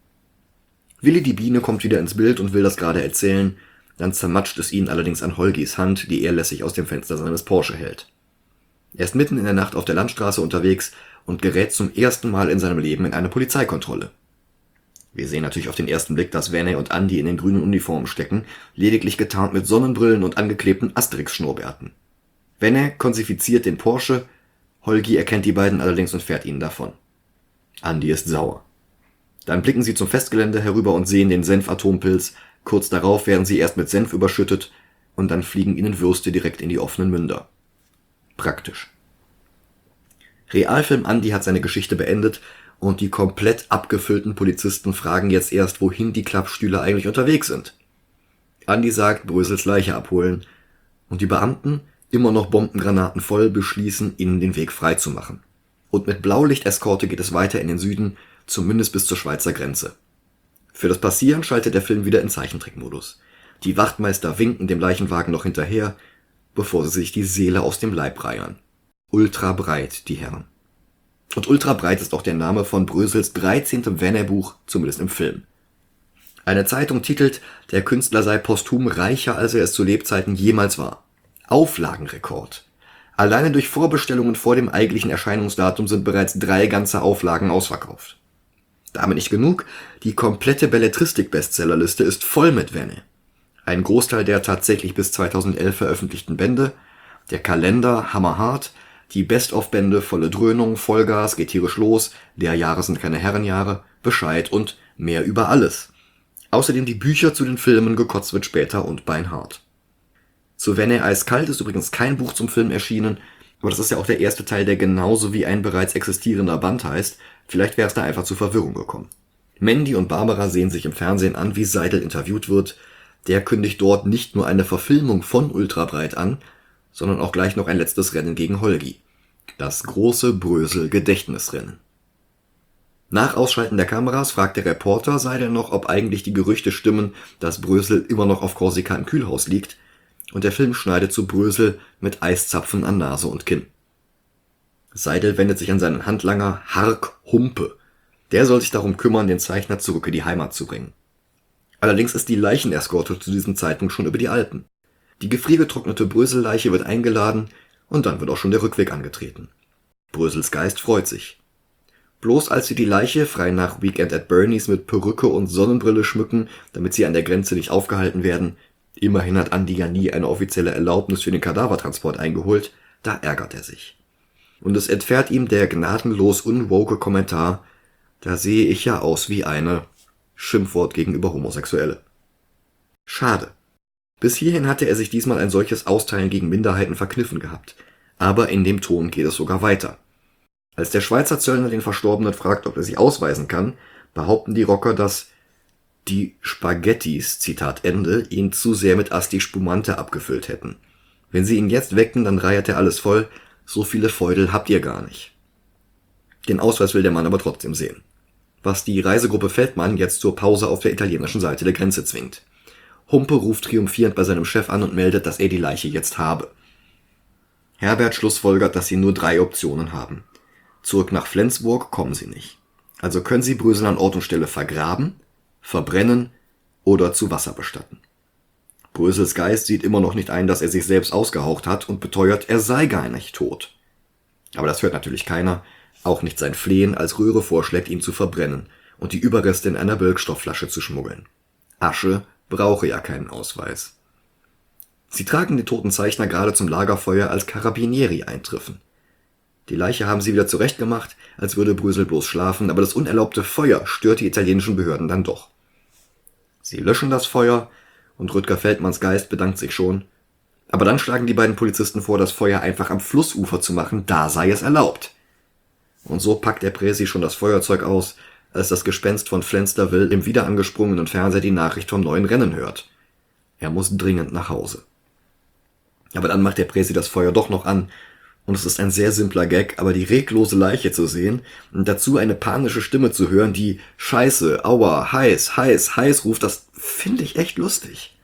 Willi die Biene kommt wieder ins Bild und will das gerade erzählen, dann zermatscht es ihn allerdings an Holgis Hand, die er lässig aus dem Fenster seines Porsche hält. Er ist mitten in der Nacht auf der Landstraße unterwegs und gerät zum ersten Mal in seinem Leben in eine Polizeikontrolle. Wir sehen natürlich auf den ersten Blick, dass Werner und Andy in den grünen Uniformen stecken, lediglich getarnt mit Sonnenbrillen und angeklebten Asterix-Schnurrbärten. Werner konsifiziert den Porsche, Holgi erkennt die beiden allerdings und fährt ihnen davon. Andy ist sauer. Dann blicken sie zum Festgelände herüber und sehen den Senf-Atompilz. Kurz darauf werden sie erst mit Senf überschüttet und dann fliegen ihnen Würste direkt in die offenen Münder. Praktisch. Realfilm Andy hat seine Geschichte beendet und die komplett abgefüllten Polizisten fragen jetzt erst, wohin die Klappstühle eigentlich unterwegs sind. Andy sagt, Brösels Leiche abholen und die Beamten, immer noch Bombengranaten voll, beschließen, ihnen den Weg frei zu machen. Und mit Blaulicht-Eskorte geht es weiter in den Süden, zumindest bis zur Schweizer Grenze. Für das Passieren schaltet der Film wieder in Zeichentrickmodus. Die Wachtmeister winken dem Leichenwagen noch hinterher, bevor sie sich die Seele aus dem Leib reiern. Ultra breit, die Herren. Und ultra breit ist auch der Name von Brösels 13. Werner-Buch, zumindest im Film. Eine Zeitung titelt, der Künstler sei posthum reicher, als er es zu Lebzeiten jemals war. Auflagenrekord. Alleine durch Vorbestellungen vor dem eigentlichen Erscheinungsdatum sind bereits 3 ganze Auflagen ausverkauft. Damit nicht genug, die komplette Belletristik-Bestsellerliste ist voll mit Wenne. Ein Großteil der tatsächlich bis 2011 veröffentlichten Bände, der Kalender Hammerhart, die Best-of-Bände Volle Dröhnung, Vollgas, Geht tierisch los, Der Jahre sind keine Herrenjahre, Bescheid und Mehr über alles. Außerdem die Bücher zu den Filmen Gekotzt wird später und Beinhart. Zu Wenne eiskalt ist übrigens kein Buch zum Film erschienen, aber das ist ja auch der erste Teil, der genauso wie ein bereits existierender Band heißt. Vielleicht wäre es da einfach zu Verwirrung gekommen. Mandy und Barbara sehen sich im Fernsehen an, wie Seidel interviewt wird. Der kündigt dort nicht nur eine Verfilmung von Ultrabreit an, sondern auch gleich noch ein letztes Rennen gegen Holgi. Das große Brösel-Gedächtnisrennen. Nach Ausschalten der Kameras fragt der Reporter Seidel noch, ob eigentlich die Gerüchte stimmen, dass Brösel immer noch auf Korsika im Kühlhaus liegt, und der Film schneidet zu Brösel mit Eiszapfen an Nase und Kinn. Seidel wendet sich an seinen Handlanger Hark Humpe. Der soll sich darum kümmern, den Zeichner zurück in die Heimat zu bringen. Allerdings ist die Leicheneskorte zu diesem Zeitpunkt schon über die Alpen. Die gefriergetrocknete Brösel-Leiche wird eingeladen und dann wird auch schon der Rückweg angetreten. Brösels Geist freut sich. Bloß als sie die Leiche frei nach Weekend at Bernie's mit Perücke und Sonnenbrille schmücken, damit sie an der Grenze nicht aufgehalten werden, immerhin hat Andi ja nie eine offizielle Erlaubnis für den Kadavertransport eingeholt, da ärgert er sich. Und es entfährt ihm der gnadenlos unwoke Kommentar, da sehe ich ja aus wie eine Schimpfwort gegenüber Homosexuelle. Schade. Bis hierhin hatte er sich diesmal ein solches Austeilen gegen Minderheiten verkniffen gehabt. Aber in dem Ton geht es sogar weiter. Als der Schweizer Zöllner den Verstorbenen fragt, ob er sich ausweisen kann, behaupten die Rocker, dass die Spaghettis, Zitat Ende, ihn zu sehr mit Asti Spumante abgefüllt hätten. Wenn sie ihn jetzt wecken, dann reiert er alles voll, so viele Feudel habt ihr gar nicht. Den Ausweis will der Mann aber trotzdem sehen. Was die Reisegruppe Feldmann jetzt zur Pause auf der italienischen Seite der Grenze zwingt. Humpe ruft triumphierend bei seinem Chef an und meldet, dass er die Leiche jetzt habe. Herbert schlussfolgert, dass sie nur 3 Optionen haben. Zurück nach Flensburg kommen sie nicht. Also können sie Brösel an Ort und Stelle vergraben, verbrennen oder zu Wasser bestatten. Brösels Geist sieht immer noch nicht ein, dass er sich selbst ausgehaucht hat und beteuert, er sei gar nicht tot. Aber das hört natürlich keiner, auch nicht sein Flehen, als Röhre vorschlägt, ihn zu verbrennen und die Überreste in einer Wirkstoffflasche zu schmuggeln. Asche brauche ja keinen Ausweis. Sie tragen den toten Zeichner gerade zum Lagerfeuer, als Carabinieri eintreffen. Die Leiche haben sie wieder zurechtgemacht, als würde Brösel bloß schlafen, aber das unerlaubte Feuer stört die italienischen Behörden dann doch. Sie löschen das Feuer und Rüdger Feldmanns Geist bedankt sich schon. Aber dann schlagen die beiden Polizisten vor, das Feuer einfach am Flussufer zu machen, da sei es erlaubt. Und so packt der Präsi schon das Feuerzeug aus, als das Gespenst von Flensderville im wieder angesprungenen Fernseher die Nachricht vom neuen Rennen hört. Er muss dringend nach Hause. Aber dann macht der Präsi das Feuer doch noch an, und es ist ein sehr simpler Gag, aber die reglose Leiche zu sehen und dazu eine panische Stimme zu hören, die Scheiße, Aua, heiß, heiß, heiß ruft, das finde ich echt lustig.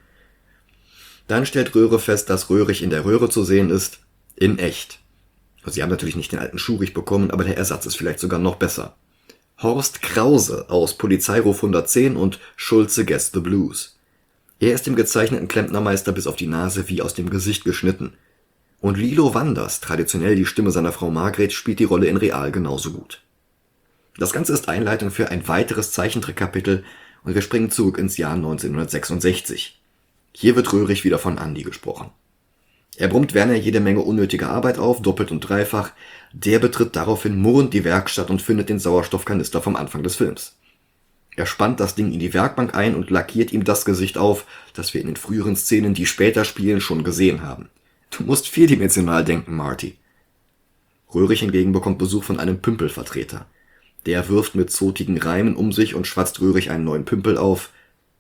Dann stellt Röhre fest, dass Röhrig in der Röhre zu sehen ist, in echt. Sie haben natürlich nicht den alten Schurich bekommen, aber der Ersatz ist vielleicht sogar noch besser. Horst Krause aus Polizeiruf 110 und Schulze Gets the Blues. Er ist dem gezeichneten Klempnermeister bis auf die Nase wie aus dem Gesicht geschnitten. Und Lilo Wanders, traditionell die Stimme seiner Frau Margret, spielt die Rolle in real genauso gut. Das Ganze ist Einleitung für ein weiteres Zeichentrickkapitel und wir springen zurück ins Jahr 1966. Hier wird Röhrig wieder von Andi gesprochen. Er brummt Werner jede Menge unnötige Arbeit auf, doppelt und dreifach. Der betritt daraufhin murrend die Werkstatt und findet den Sauerstoffkanister vom Anfang des Films. Er spannt das Ding in die Werkbank ein und lackiert ihm das Gesicht auf, das wir in den früheren Szenen, die später spielen, schon gesehen haben. Du musst vierdimensional denken, Marty. Röhrig hingegen bekommt Besuch von einem Pümpelvertreter. Der wirft mit zotigen Reimen um sich und schwatzt Röhrig einen neuen Pümpel auf.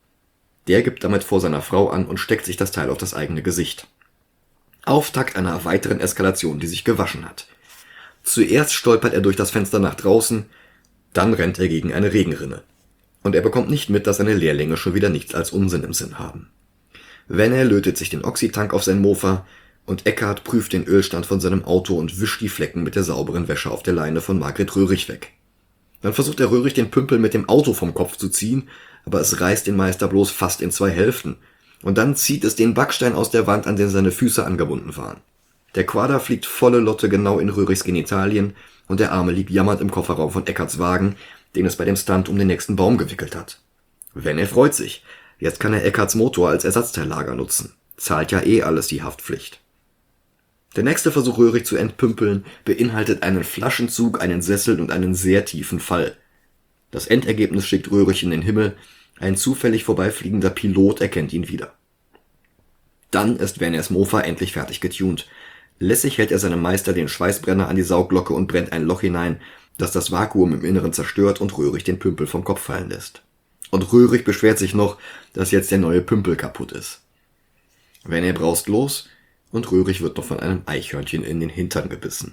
Der gibt damit vor seiner Frau an und steckt sich das Teil auf das eigene Gesicht. Auftakt einer weiteren Eskalation, die sich gewaschen hat. Zuerst stolpert er durch das Fenster nach draußen, dann rennt er gegen eine Regenrinne. Und er bekommt nicht mit, dass seine Lehrlinge schon wieder nichts als Unsinn im Sinn haben. Werner lötet sich den Oxytank auf sein Mofa und Eckhard prüft den Ölstand von seinem Auto und wischt die Flecken mit der sauberen Wäsche auf der Leine von Margret Röhrig weg. Dann versucht der Röhrig den Pümpel mit dem Auto vom Kopf zu ziehen, aber es reißt den Meister bloß fast in 2 Hälften. Und dann zieht es den Backstein aus der Wand, an den seine Füße angebunden waren. Der Quader fliegt volle Lotte genau in Röhrigs Genitalien und der Arme liegt jammernd im Kofferraum von Eckhards Wagen, den es bei dem Stunt um den nächsten Baum gewickelt hat. Wenne freut sich. Jetzt kann er Eckarts Motor als Ersatzteillager nutzen. Zahlt ja eh alles die Haftpflicht. Der nächste Versuch, Röhrig zu entpümpeln, beinhaltet einen Flaschenzug, einen Sessel und einen sehr tiefen Fall. Das Endergebnis schickt Röhrig in den Himmel. Ein zufällig vorbeifliegender Pilot erkennt ihn wieder. Dann ist Werners Mofa endlich fertig getunt. Lässig hält er seinem Meister den Schweißbrenner an die Saugglocke und brennt ein Loch hinein, das das Vakuum im Inneren zerstört und Röhrig den Pümpel vom Kopf fallen lässt. Und Röhrig beschwert sich noch, dass jetzt der neue Pümpel kaputt ist. Werner braust los und Röhrig wird noch von einem Eichhörnchen in den Hintern gebissen.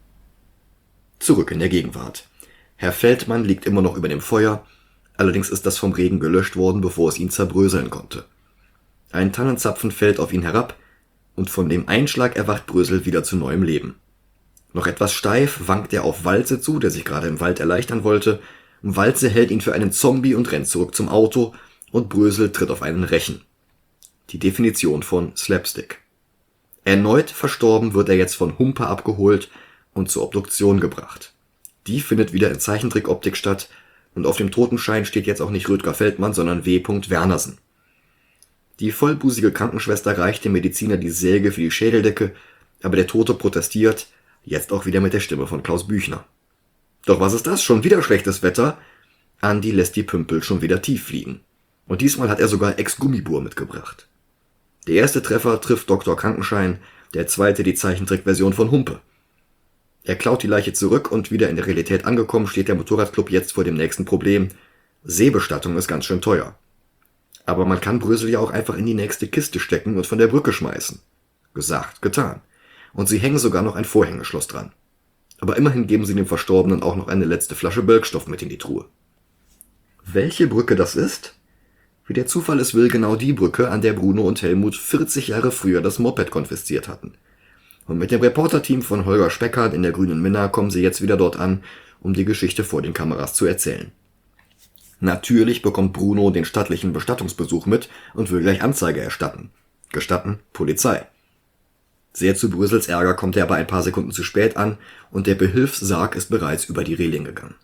Zurück in der Gegenwart. Herr Feldmann liegt immer noch über dem Feuer, allerdings ist das vom Regen gelöscht worden, bevor es ihn zerbröseln konnte. Ein Tannenzapfen fällt auf ihn herab und von dem Einschlag erwacht Brösel wieder zu neuem Leben. Noch etwas steif wankt er auf Walze zu, der sich gerade im Wald erleichtern wollte. Walze hält ihn für einen Zombie und rennt zurück zum Auto und Brösel tritt auf einen Rechen. Die Definition von Slapstick. Erneut verstorben wird er jetzt von Humpe abgeholt und zur Obduktion gebracht. Die findet wieder in Zeichentrickoptik statt und auf dem Totenschein steht jetzt auch nicht Rödger Feldmann, sondern W. Wernersen. Die vollbusige Krankenschwester reicht dem Mediziner die Säge für die Schädeldecke, aber der Tote protestiert, jetzt auch wieder mit der Stimme von Klaus Büchner. Doch was ist das? Schon wieder schlechtes Wetter? Andi lässt die Pümpel schon wieder tief fliegen. Und diesmal hat er sogar Ex-Gummibur mitgebracht. Der erste Treffer trifft Dr. Krankenschein, der zweite die Zeichentrickversion von Humpe. Er klaut die Leiche zurück und wieder in der Realität angekommen steht der Motorradclub jetzt vor dem nächsten Problem. Seebestattung ist ganz schön teuer. Aber man kann Brösel ja auch einfach in die nächste Kiste stecken und von der Brücke schmeißen. Gesagt, getan. Und sie hängen sogar noch ein Vorhängeschloss dran. Aber immerhin geben sie dem Verstorbenen auch noch eine letzte Flasche Bölkstoff mit in die Truhe. Welche Brücke das ist? Wie der Zufall es will, genau die Brücke, an der Bruno und Helmut 40 Jahre früher das Moped konfisziert hatten. Und mit dem Reporterteam von Holger Speckert in der Grünen Minna kommen sie jetzt wieder dort an, um die Geschichte vor den Kameras zu erzählen. Natürlich bekommt Bruno den stattlichen Bestattungsbesuch mit und will gleich Anzeige erstatten. Gestatten, Polizei. Sehr zu Brösels Ärger kommt er aber ein paar Sekunden zu spät an und der Behilfssarg ist bereits über die Reling gegangen.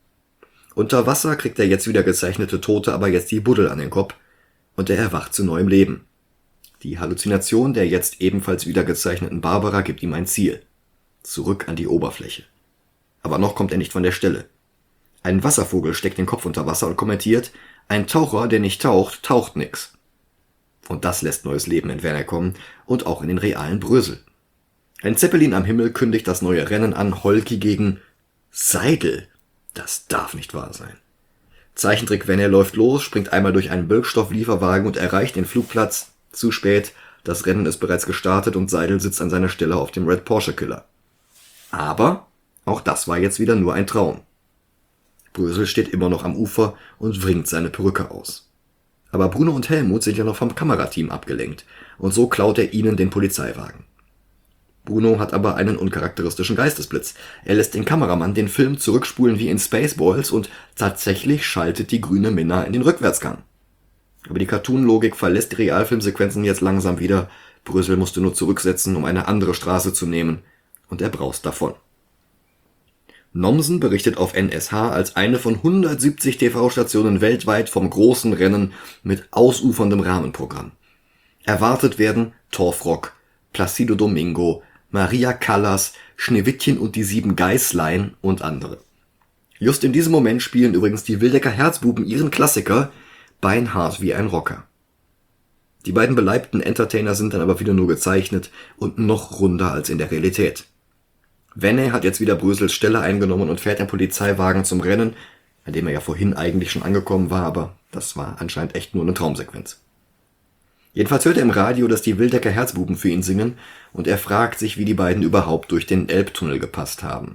Unter Wasser kriegt der jetzt wieder gezeichnete Tote aber jetzt die Buddel an den Kopf und er erwacht zu neuem Leben. Die Halluzination der jetzt ebenfalls wieder gezeichneten Barbara gibt ihm ein Ziel. Zurück an die Oberfläche. Aber noch kommt er nicht von der Stelle. Ein Wasservogel steckt den Kopf unter Wasser und kommentiert, ein Taucher, der nicht taucht, taucht nix. Und das lässt neues Leben in Werner kommen und auch in den realen Brösel. Ein Zeppelin am Himmel kündigt das neue Rennen an, Holki gegen Seidel. Das darf nicht wahr sein. Zeichentrick Werner läuft los, springt einmal durch einen Bölkstoff-Lieferwagen und erreicht den Flugplatz. Zu spät, das Rennen ist bereits gestartet und Seidel sitzt an seiner Stelle auf dem Red Porsche Killer. Aber auch das war jetzt wieder nur ein Traum. Brösel steht immer noch am Ufer und wringt seine Perücke aus. Aber Bruno und Helmut sind ja noch vom Kamerateam abgelenkt und so klaut er ihnen den Polizeiwagen. Bruno hat aber einen uncharakteristischen Geistesblitz. Er lässt den Kameramann den Film zurückspulen wie in Spaceballs und tatsächlich schaltet die grüne Minna in den Rückwärtsgang. Aber die Cartoon-Logik verlässt die Realfilmsequenzen jetzt langsam wieder. Brösel musste nur zurücksetzen, um eine andere Straße zu nehmen und er braust davon. Nomsen berichtet auf NSH als eine von 170 TV-Stationen weltweit vom großen Rennen mit ausuferndem Rahmenprogramm. Erwartet werden Torfrock, Placido Domingo, Maria Callas, Schneewittchen und die 7 Geißlein und andere. Just in diesem Moment spielen übrigens die Wildecker Herzbuben ihren Klassiker Beinhart wie ein Rocker. Die beiden beleibten Entertainer sind dann aber wieder nur gezeichnet und noch runder als in der Realität. Wenne hat jetzt wieder Brösels Stelle eingenommen und fährt den Polizeiwagen zum Rennen, an dem er ja vorhin eigentlich schon angekommen war, aber das war anscheinend echt nur eine Traumsequenz. Jedenfalls hört er im Radio, dass die Wildecker Herzbuben für ihn singen und er fragt sich, wie die beiden überhaupt durch den Elbtunnel gepasst haben.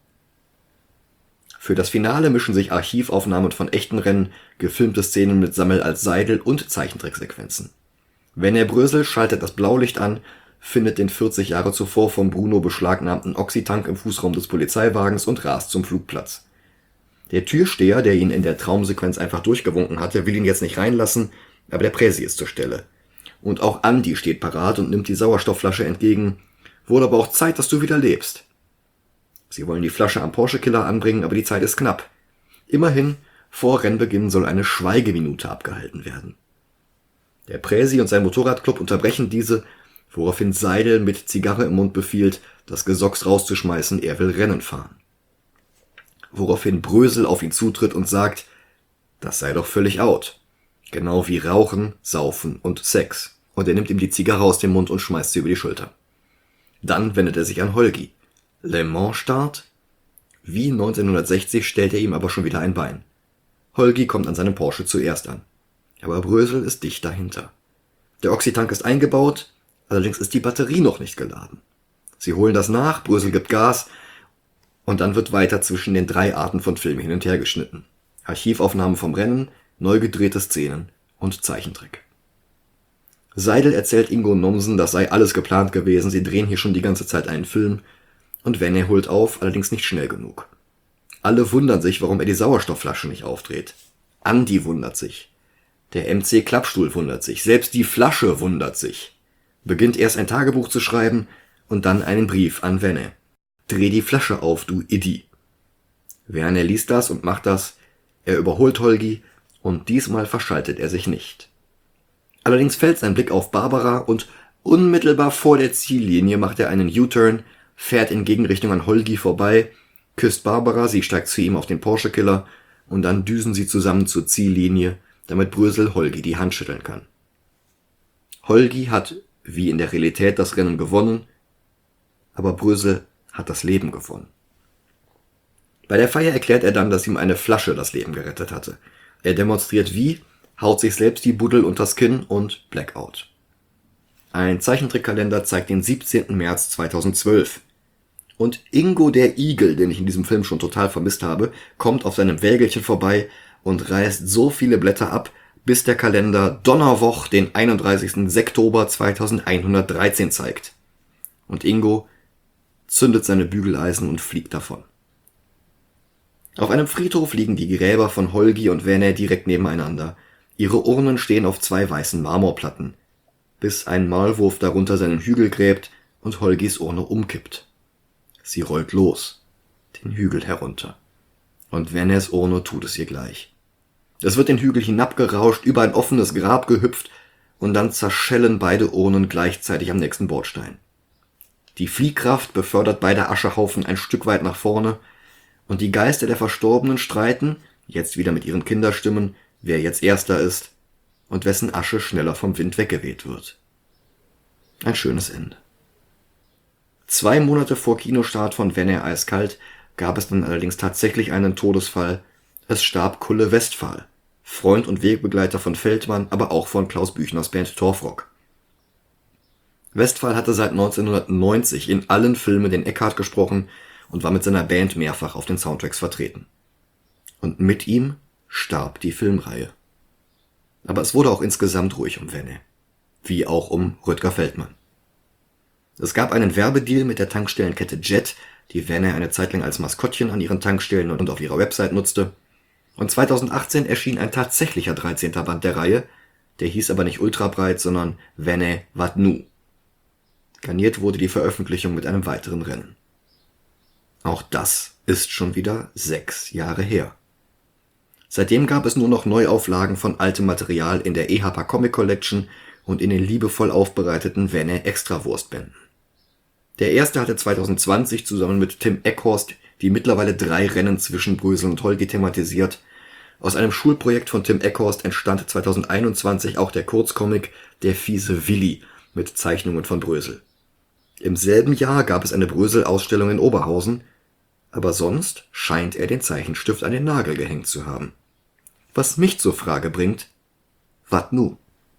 Für das Finale mischen sich Archivaufnahmen von echten Rennen, gefilmte Szenen mit Sammel als Seidel und Zeichentricksequenzen. Wenne Brösel schaltet das Blaulicht an, findet den 40 Jahre zuvor vom Bruno beschlagnahmten Oxytank im Fußraum des Polizeiwagens und rast zum Flugplatz. Der Türsteher, der ihn in der Traumsequenz einfach durchgewunken hatte, will ihn jetzt nicht reinlassen, aber der Präsi ist zur Stelle. Und auch Andi steht parat und nimmt die Sauerstoffflasche entgegen. Wurde aber auch Zeit, dass du wieder lebst. Sie wollen die Flasche am Porsche-Killer anbringen, aber die Zeit ist knapp. Immerhin, vor Rennbeginn soll eine Schweigeminute abgehalten werden. Der Präsi und sein Motorradclub unterbrechen diese, woraufhin Seidel mit Zigarre im Mund befiehlt, das Gesocks rauszuschmeißen, er will Rennen fahren. Woraufhin Brösel auf ihn zutritt und sagt, das sei doch völlig out. Genau wie Rauchen, Saufen und Sex. Und er nimmt ihm die Zigarre aus dem Mund und schmeißt sie über die Schulter. Dann wendet er sich an Holgi. Le Mans Start? Wie 1960 stellt er ihm aber schon wieder ein Bein. Holgi kommt an seinem Porsche zuerst an. Aber Brösel ist dicht dahinter. Der Oxytank ist eingebaut, allerdings ist die Batterie noch nicht geladen. Sie holen das nach, Brösel gibt Gas und dann wird weiter zwischen den 3 Arten von Filmen hin und her geschnitten. Archivaufnahmen vom Rennen, neu gedrehte Szenen und Zeichentrick. Seidel erzählt Ingo Nomsen, das sei alles geplant gewesen, sie drehen hier schon die ganze Zeit einen Film, und Venne holt auf, allerdings nicht schnell genug. Alle wundern sich, warum er die Sauerstoffflasche nicht aufdreht. Andi wundert sich. Der MC-Klappstuhl wundert sich. Selbst die Flasche wundert sich. Beginnt erst ein Tagebuch zu schreiben und dann einen Brief an Venne. Dreh die Flasche auf, du Idi. Werner liest das und macht das. Er überholt Holgi und diesmal verschaltet er sich nicht. Allerdings fällt sein Blick auf Barbara und unmittelbar vor der Ziellinie macht er einen U-Turn, fährt in Gegenrichtung an Holgi vorbei, küsst Barbara, sie steigt zu ihm auf den Porsche-Killer und dann düsen sie zusammen zur Ziellinie, damit Brösel Holgi die Hand schütteln kann. Holgi hat, wie in der Realität, das Rennen gewonnen, aber Brösel hat das Leben gewonnen. Bei der Feier erklärt er dann, dass ihm eine Flasche das Leben gerettet hatte. Er demonstriert wie, haut sich selbst die Buddel unters Kinn und Blackout. Ein Zeichentrickkalender zeigt den 17. März 2012. Und Ingo der Igel, den ich in diesem Film schon total vermisst habe, kommt auf seinem Wägelchen vorbei und reißt so viele Blätter ab, bis der Kalender Donnerwoch den 31. Sektober 2113 zeigt. Und Ingo zündet seine Bügeleisen und fliegt davon. Auf einem Friedhof liegen die Gräber von Holgi und Venne direkt nebeneinander. Ihre Urnen stehen auf 2 weißen Marmorplatten, bis ein Maulwurf darunter seinen Hügel gräbt und Holgis Urne umkippt. Sie rollt los, den Hügel herunter. Und Vennes Urne tut es ihr gleich. Es wird den Hügel hinabgerauscht, über ein offenes Grab gehüpft und dann zerschellen beide Urnen gleichzeitig am nächsten Bordstein. Die Fliehkraft befördert beide Aschehaufen ein Stück weit nach vorne und die Geister der Verstorbenen streiten, jetzt wieder mit ihren Kinderstimmen, wer jetzt Erster ist und wessen Asche schneller vom Wind weggeweht wird. Ein schönes Ende. 2 Monate vor Kinostart von Venne eiskalt gab es dann allerdings tatsächlich einen Todesfall. Es starb Kulle Westphal, Freund und Wegbegleiter von Feldmann, aber auch von Klaus Büchners Band Torfrock. Westphal hatte seit 1990 in allen Filmen den Eckhart gesprochen und war mit seiner Band mehrfach auf den Soundtracks vertreten. Und mit ihm starb die Filmreihe. Aber es wurde auch insgesamt ruhig um Venne, wie auch um Rüdger Feldmann. Es gab einen Werbedeal mit der Tankstellenkette Jet, die Venne eine Zeit lang als Maskottchen an ihren Tankstellen und auf ihrer Website nutzte. Und 2018 erschien ein tatsächlicher 13. Band der Reihe, der hieß aber nicht Ultrabreit, sondern Venne Wat Nu. Garniert wurde die Veröffentlichung mit einem weiteren Rennen. Auch das ist schon wieder 6 Jahre her. Seitdem gab es nur noch Neuauflagen von altem Material in der EHPA Comic Collection und in den liebevoll aufbereiteten Venne Extrawurstbänden. Der erste hatte 2020 zusammen mit Tim Eckhorst die mittlerweile 3 Rennen zwischen Brösel und Holgi thematisiert. Aus einem Schulprojekt von Tim Eckhorst entstand 2021 auch der Kurzcomic Der fiese Willi mit Zeichnungen von Brösel. Im selben Jahr gab es eine Brösel-Ausstellung in Oberhausen, aber sonst scheint er den Zeichenstift an den Nagel gehängt zu haben. Was mich zur Frage bringt, wat nu?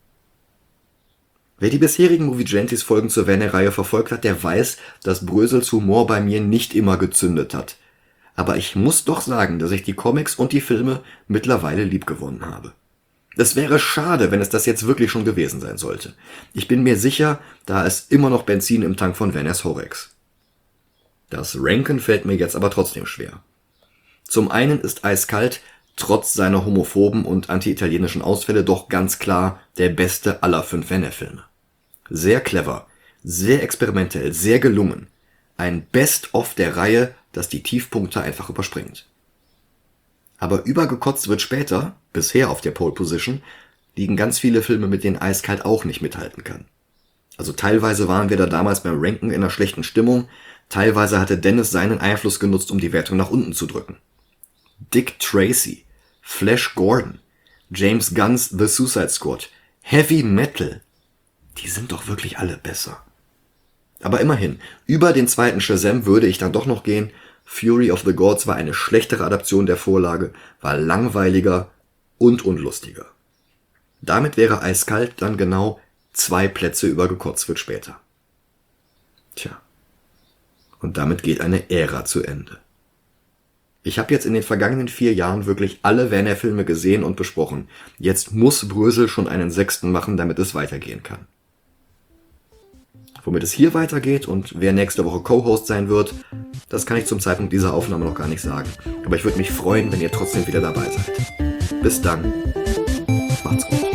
Wer die bisherigen Moviegentis-Folgen zur Venne-Reihe verfolgt hat, der weiß, dass Brösels Humor bei mir nicht immer gezündet hat. Aber ich muss doch sagen, dass ich die Comics und die Filme mittlerweile liebgewonnen habe. Es wäre schade, wenn es das jetzt wirklich schon gewesen sein sollte. Ich bin mir sicher, da ist immer noch Benzin im Tank von Vennes Horex. Das Ranken fällt mir jetzt aber trotzdem schwer. Zum einen ist Eiskalt trotz seiner homophoben und anti-italienischen Ausfälle doch ganz klar der beste aller 5 Venne-Filme. Sehr clever, sehr experimentell, sehr gelungen. Ein Best-of der Reihe, das die Tiefpunkte einfach überspringt. Aber übergekotzt wird später, bisher auf der Pole Position, liegen ganz viele Filme, mit denen Eiskalt auch nicht mithalten kann. Also teilweise waren wir da damals beim Ranken in einer schlechten Stimmung, teilweise hatte Dennis seinen Einfluss genutzt, um die Wertung nach unten zu drücken. Dick Tracy, Flash Gordon, James Gunn's The Suicide Squad, Heavy Metal, die sind doch wirklich alle besser. Aber immerhin, über den zweiten Shazam würde ich dann doch noch gehen. Fury of the Gods war eine schlechtere Adaption der Vorlage, war langweiliger und unlustiger. Damit wäre Eiskalt dann genau 2 Plätze über Gekotzt wird später. Tja. Und damit geht eine Ära zu Ende. Ich habe jetzt in den vergangenen 4 Jahren wirklich alle Werner-Filme gesehen und besprochen. Jetzt muss Brösel schon einen 6. machen, damit es weitergehen kann. Womit es hier weitergeht und wer nächste Woche Co-Host sein wird, das kann ich zum Zeitpunkt dieser Aufnahme noch gar nicht sagen. Aber ich würde mich freuen, wenn ihr trotzdem wieder dabei seid. Bis dann. Macht's gut.